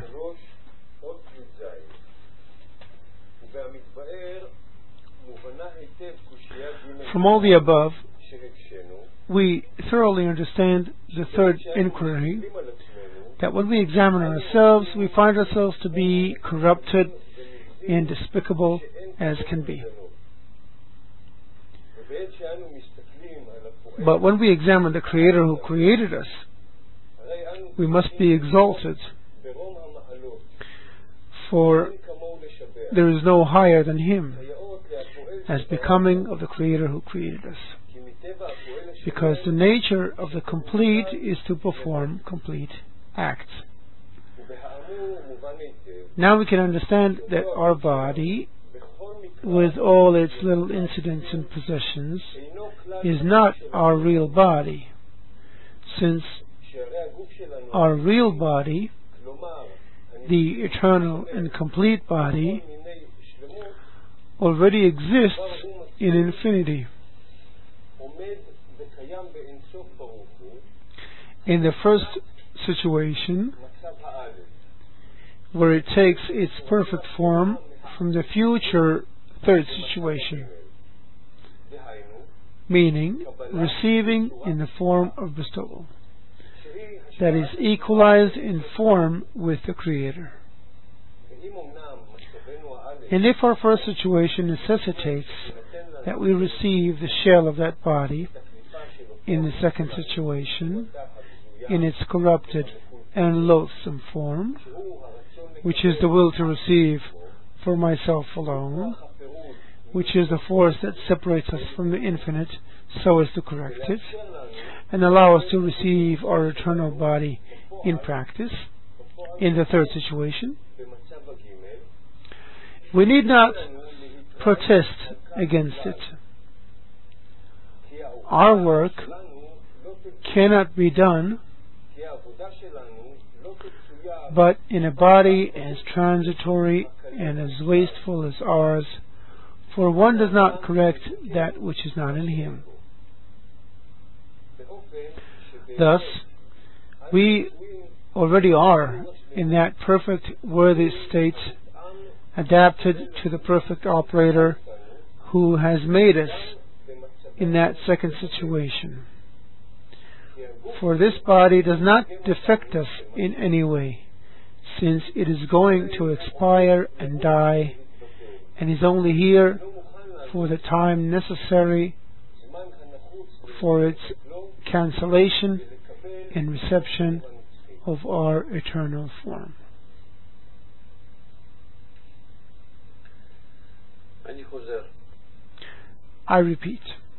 From all the above, we thoroughly understand the third inquiry, that when we examine ourselves, we find ourselves to be corrupted and despicable as can be. But when we examine the Creator who created us, we must be exalted, for there is no higher than Him, as becoming of the Creator who created us. Because the nature of the complete is to perform complete acts. Now we can understand that our body, with all its little incidents and possessions, is not our real body, since our real body, the eternal and complete body, already exists in infinity. In the first situation, where it takes its perfect form from the future third situation, meaning receiving in the form of bestowal, that is equalized in form with the Creator. And if our first situation necessitates that we receive the shell of that body in the second situation, in its corrupted and loathsome form, which is the will to receive for myself alone, which is the force that separates us from the infinite so as to correct it, and allow us to receive our eternal body in practice, in the third situation, we need not protest against it. Our work cannot be done but in a body as transitory and as wasteful as ours, for one does not correct that which is not in him. Thus, we already are in that perfect worthy state, adapted to the perfect operator who has made us in that second situation. For this body does not defect us in any way, since it is going to expire and die, and is only here for the time necessary for its cancellation in reception of our eternal form. I repeat,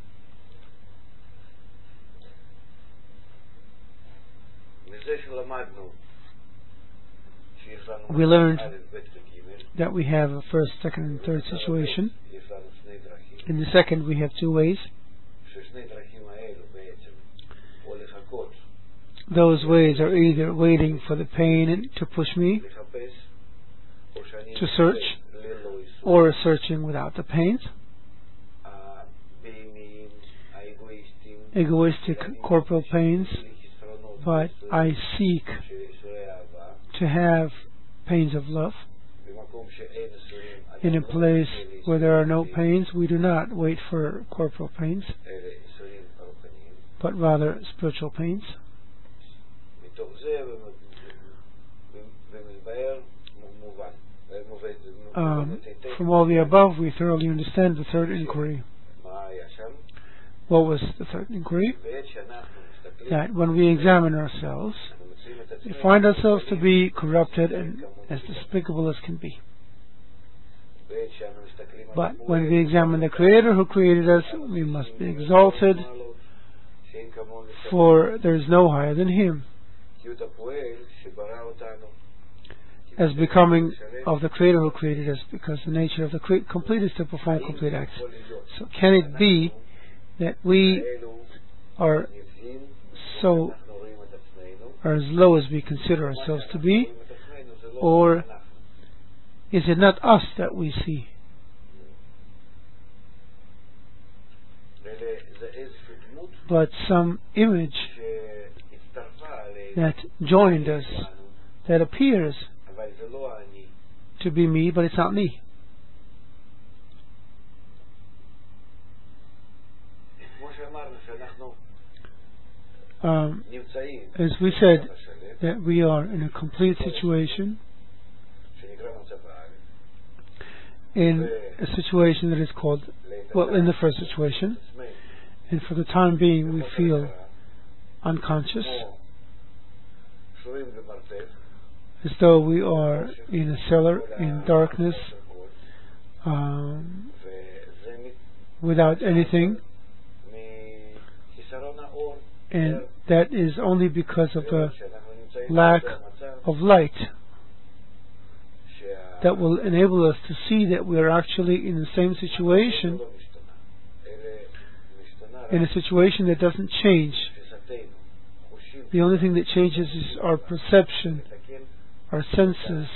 we learned that we have a first, second, and third situation. In the second, we have two ways. Those ways are either waiting for the pain to push me to search, or searching without the pain. Egoistic corporal pains, but I seek to have pains of love. In a place where there are no pains, we do not wait for corporal pains, but rather spiritual pains. Um, from all the above, we thoroughly understand the third inquiry. What was the third inquiry? That when we examine ourselves, we find ourselves to be corrupted and as despicable as can be. But when we examine the Creator who created us, we must be exalted, for there is no higher than Him. As becoming of the Creator who created us, because the nature of the cre- complete is to perform complete acts. So can it be that we are so, are as low as we consider ourselves to be, or is it not us that we see? But some image that joined us, that appears to be me, but it's not me. Um, as we said, that we are in a complete situation, in a situation that is called, well, in the first situation, and for the time being we feel unconscious, as though we are in a cellar in darkness, um, without anything, and that is only because of the lack of light that will enable us to see that we are actually in the same situation, in a situation that doesn't change. The only thing that changes is our perception, our senses.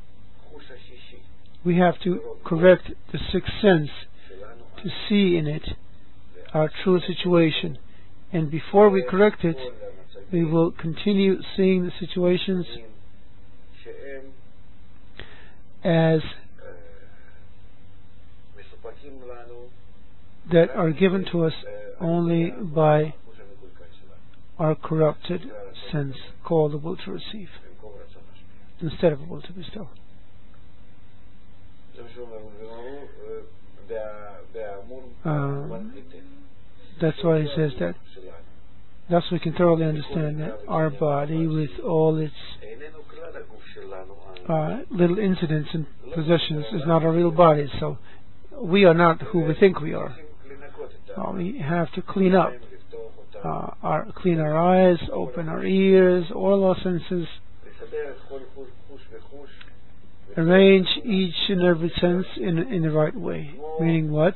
We have to correct the sixth sense to see in it our true situation. And before we correct it, we will continue seeing the situations as that are given to us only by our corrupted sense, called able to receive, instead of able to bestow. Um, that's why he says that. Thus we can thoroughly understand that our body, with all its uh, little incidents and possessions, is not a real body. So we are not who we think we are. Uh, we have to clean up, uh, our, clean our eyes, open our ears, all our senses, arrange each and every sense in in the right way. Meaning what?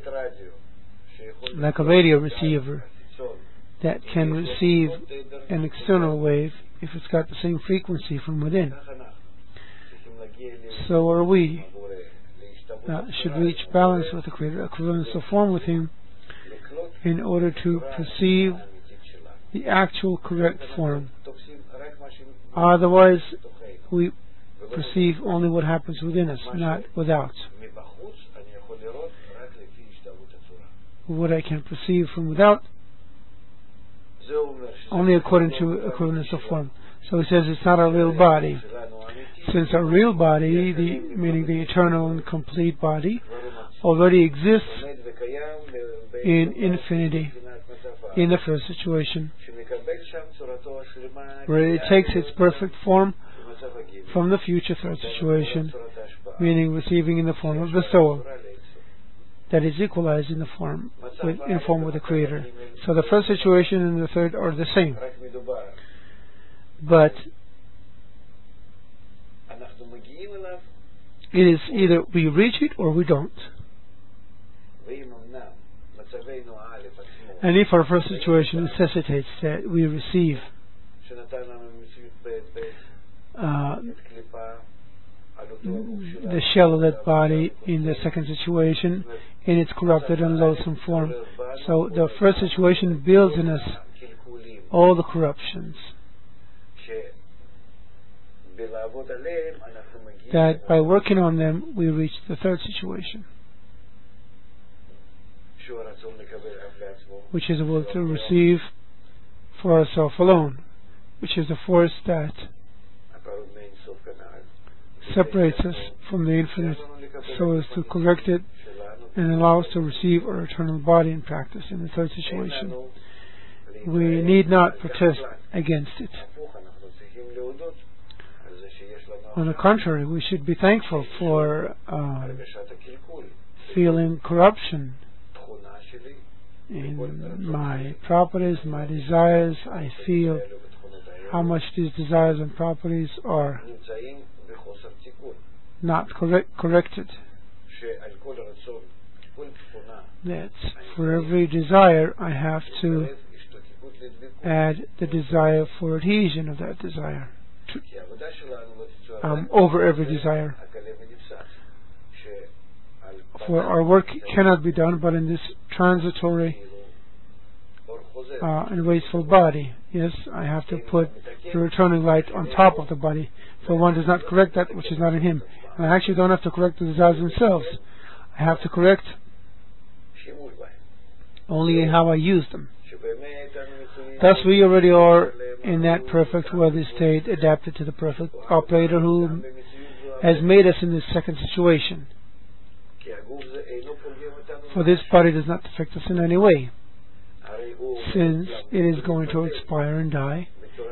Like a radio receiver that can receive an external wave if it's got the same frequency from within. So are we. Uh, should reach balance with the Creator, equivalence of form with Him, in order to perceive the actual correct form. Otherwise, we perceive only what happens within us, not without. What I can perceive from without, only according to equivalence of form. So he says it's not our real body. Since our real body, the, meaning the eternal and complete body, already exists in infinity, in the first situation, where it takes its perfect form from the future third situation, meaning receiving in the form of bestowal, that is equalized in the form with, in form with the Creator. So the first situation and the third are the same, but it is either we reach it or we don't. And if our first situation necessitates that we receive uh, the shell of that body in the second situation in its corrupted and loathsome form, so the first situation builds in us all the corruptions, that by working on them we reach the third situation, which is the will to receive for ourselves alone, which is the force that separates us from the infinite so as to correct it and allow us to receive our eternal body in practice in the third situation. We need not protest against it. On the contrary, we should be thankful for uh, feeling corruption in my properties, my desires. I feel how much these desires and properties are not correct, corrected. That for every desire I have to add the desire for adhesion of that desire to, um, over every desire. For our work cannot be done but in this transitory uh, and wasteful body. Yes, I have to put the returning light on top of the body, for one does not correct that which is not in him. And I actually don't have to correct the desires themselves. I have to correct only how I use them. Thus we already are in that perfect worthy state, adapted to the perfect operator who has made us in this second situation. For this body does not affect us in any way, since it is going to expire and die.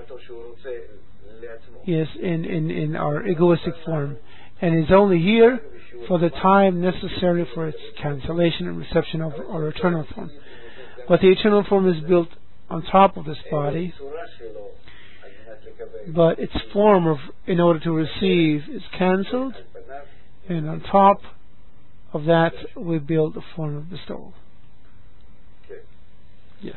Yes, in, in, in our egoistic form, and is only here for the time necessary for its cancellation and reception of our eternal form. But the eternal form is built on top of this body, but its form of in order to receive is cancelled, and on top of that we build a form of bestowal. Yes.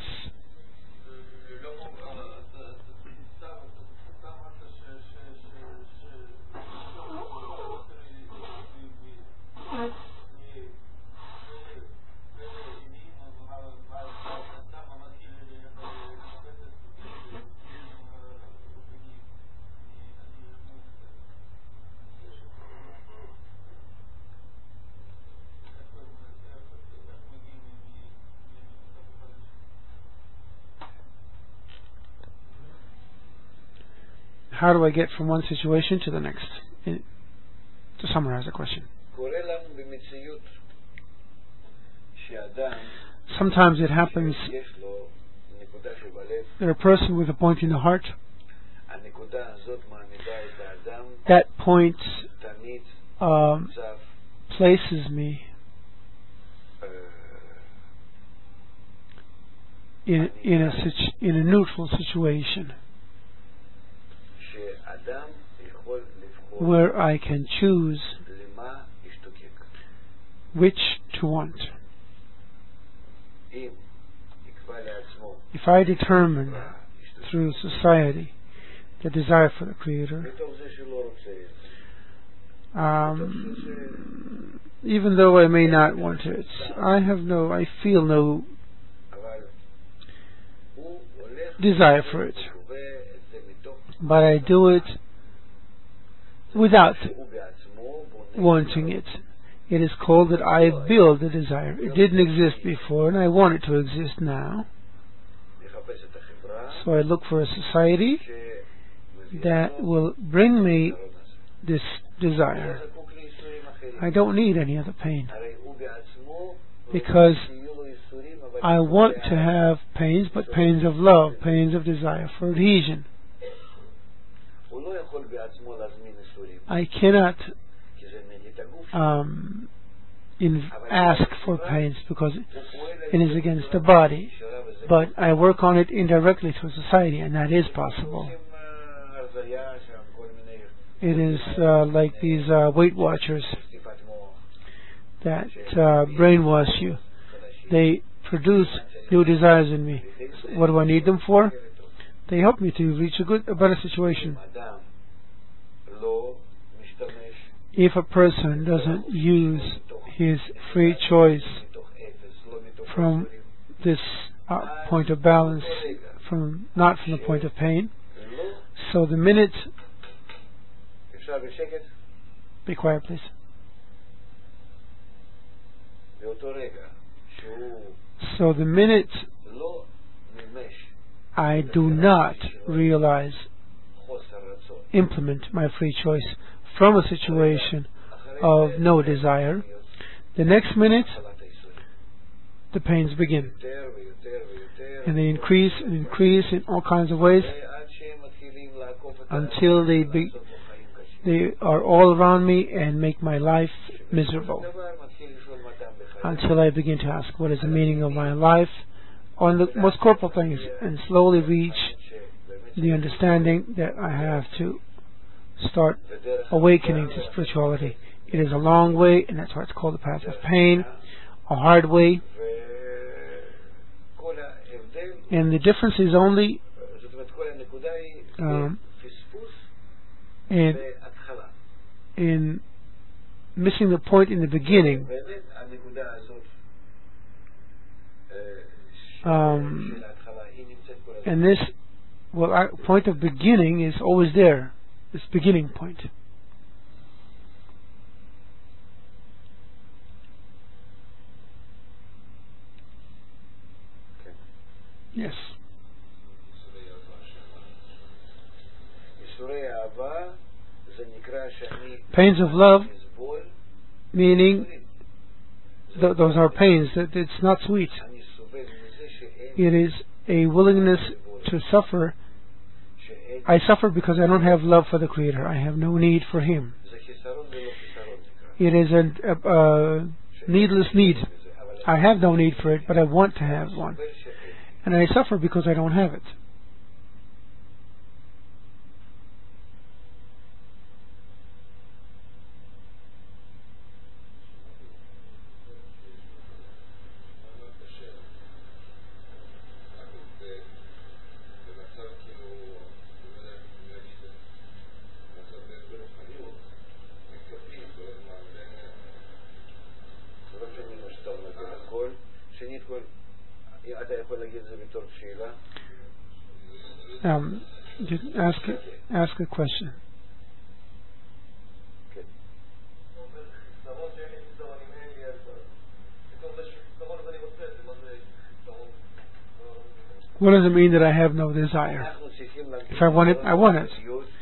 How do I get from one situation to the next? In, to summarize the question. Sometimes it happens that a person with a point in the heart, that point um, places me in, in, a situ- in a neutral situation, where I can choose which to want. If I determine through society the desire for the Creator, um, even though I may not want it, I have no, I feel no desire for it, but I do it without wanting it. It is called that I build the desire. It didn't exist before and I want it to exist now. So I look for a society that will bring me this desire. I don't need any other pain, because I want to have pains, but pains of love, pains of desire for adhesion. I cannot um, in ask for pains because it is against the body, but I work on it indirectly through society, and that is possible. It is uh, like these uh, Weight Watchers that uh, brainwash you. They produce new desires in me. What do I need them for? They help me to reach a good, a better situation. If a person doesn't use his free choice from this uh, point of balance, from not from the point of pain, so the minute, be quiet please. So the minute I do not realize, implement my free choice from a situation of no desire, the next minute the pains begin. And they increase and increase in all kinds of ways until they be, they are all around me and make my life miserable. Until I begin to ask, what is the meaning of my life on the most corporal things, and slowly reach the understanding that I have to start awakening to spirituality. It is a long way, and that's why it's called the path of pain, a hard way. And the difference is only um, in, in missing the point in the beginning. Um, and this well, our point of beginning is always there, this beginning point. Yes. Pains of love, meaning th- those are pains, that it's not sweet. It is a willingness to suffer. I suffer because I don't have love for the Creator. I have no need for Him. It is a, a, a needless need. I have no need for it, but I want to have one. And I suffer because I don't have it. Um, just ask ask a question. What does it mean that I have no desire? If I want it, I want it.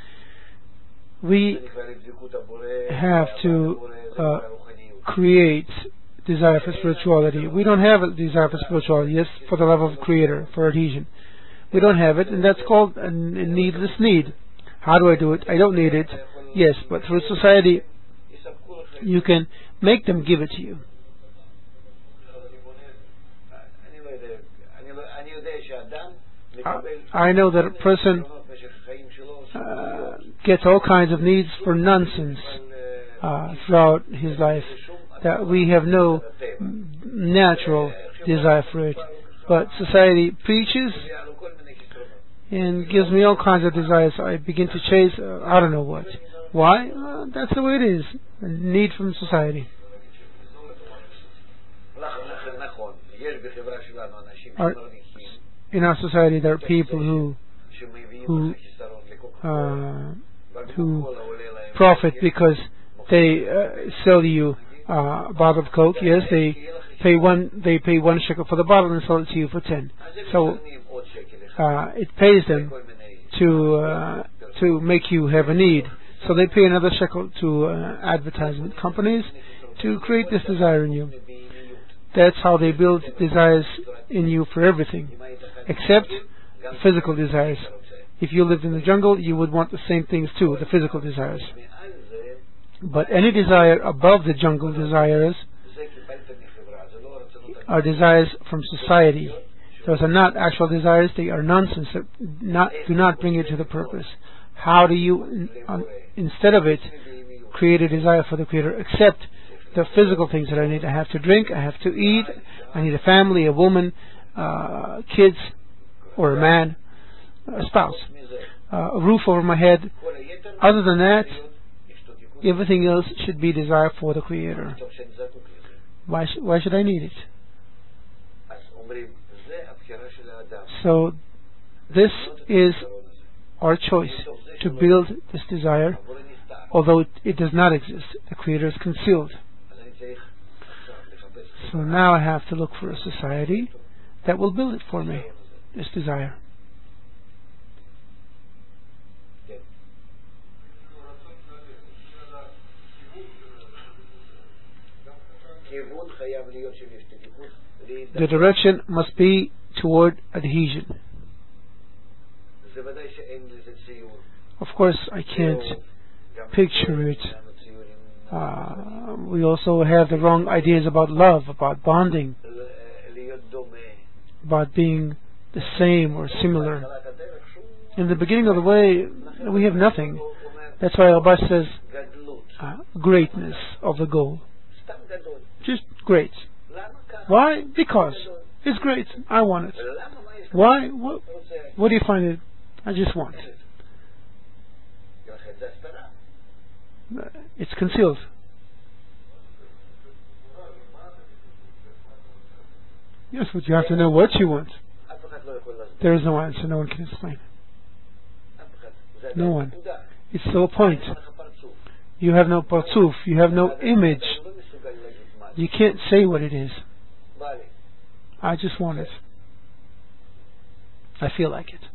We have to uh, create desire for spirituality. We don't have a desire for spirituality. Yes, for the love of the Creator, for adhesion. We don't have it, and that's called a, a needless need. How do I do it? I don't need it. Yes, but through society, you can make them give it to you. I, I know that a person uh, gets all kinds of needs for nonsense uh, throughout his life, that we have no natural desire for it. But society preaches and gives me all kinds of desires. So I begin to chase, uh, I don't know what. Why? Uh, that's the way it is. A need from society. Our, in our society, there are people who who uh, who profit because they uh, sell you uh, a bottle of Coke. Yes, they pay one. They pay one shekel for the bottle and sell it to you for ten. So uh, it pays them to uh, to make you have a need. So they pay another shekel to uh, advertisement companies to create this desire in you. That's how they build desires in you for everything, except physical desires. If you lived in the jungle, you would want the same things too, the physical desires. But any desire above the jungle desires are desires from society. Those are not actual desires, they are nonsense, not, do not bring you to the purpose. How do you, um, instead of it, create a desire for the Creator, except the physical things that I need? I have to drink, I have to eat, I need a family, a woman, uh, kids, or a man, a spouse, uh, a roof over my head. Other than that, everything else should be desire for the Creator. Why, sh- why should I need it? So, this is our choice, to build this desire, although it, it does not exist. The Creator is concealed. So now I have to look for a society that will build it for me, this desire. The direction must be toward adhesion. Of course, I can't picture it. Uh, we also have the wrong ideas about love, about bonding, about being the same or similar. In the beginning of the way, we have nothing. That's why Rabbah says uh, greatness of the goal. Just great. Why? Because it's great. I want it. Why? What, what do you find it? I just want it. It's concealed. Yes, but you have to know what you want. There is no answer. No one can explain. No one. It's still a point. You have no parzuf. You have no image. You can't say what it is. I just want it. I feel like it.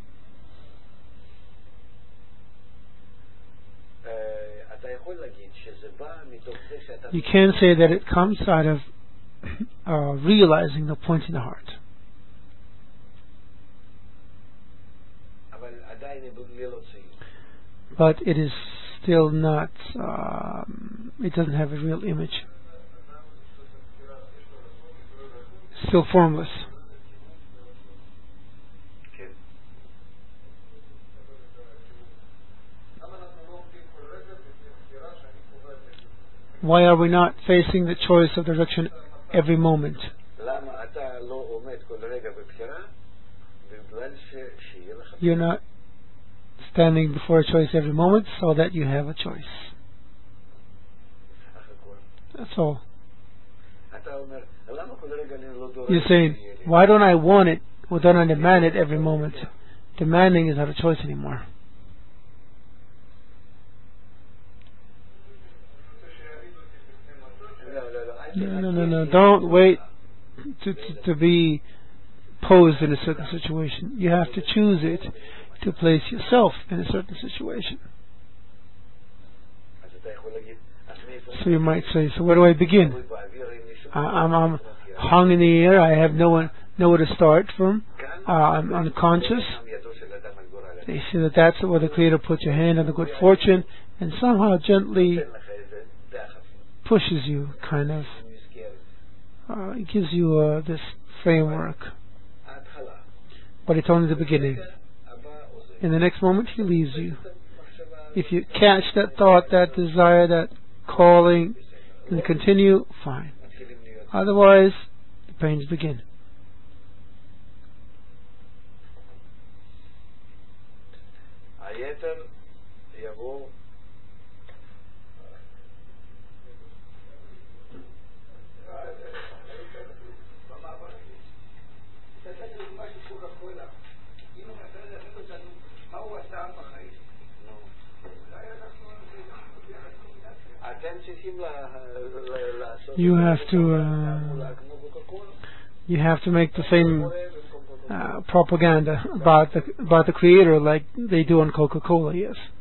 You can say that it comes out of uh, realizing the point in the heart. But it is still not, um, it doesn't have a real image. Still formless. Why are we not facing the choice of direction every moment? You're not standing before a choice every moment so that you have a choice. That's all. You're saying, why don't I want it or don't I demand it every moment? Demanding is not a choice anymore. No, no, no, no. Don't wait to, to, to be posed in a certain situation. You have to choose it to place yourself in a certain situation. So you might say, so where do I begin? I, I'm, I'm hung in the air. I have no one, nowhere to start from. Uh, I'm unconscious. They say that that's where the Creator puts your hand on the good fortune and somehow gently pushes you, kind of. Uh, it gives you uh, this framework. But it's only the beginning. In the next moment, He leaves you. If you catch that thought, that desire, that calling, and continue, fine. Otherwise, the pains begin. You have to uh, you have to make the same uh, propaganda about the about the Creator like they do on Coca-Cola. Yes.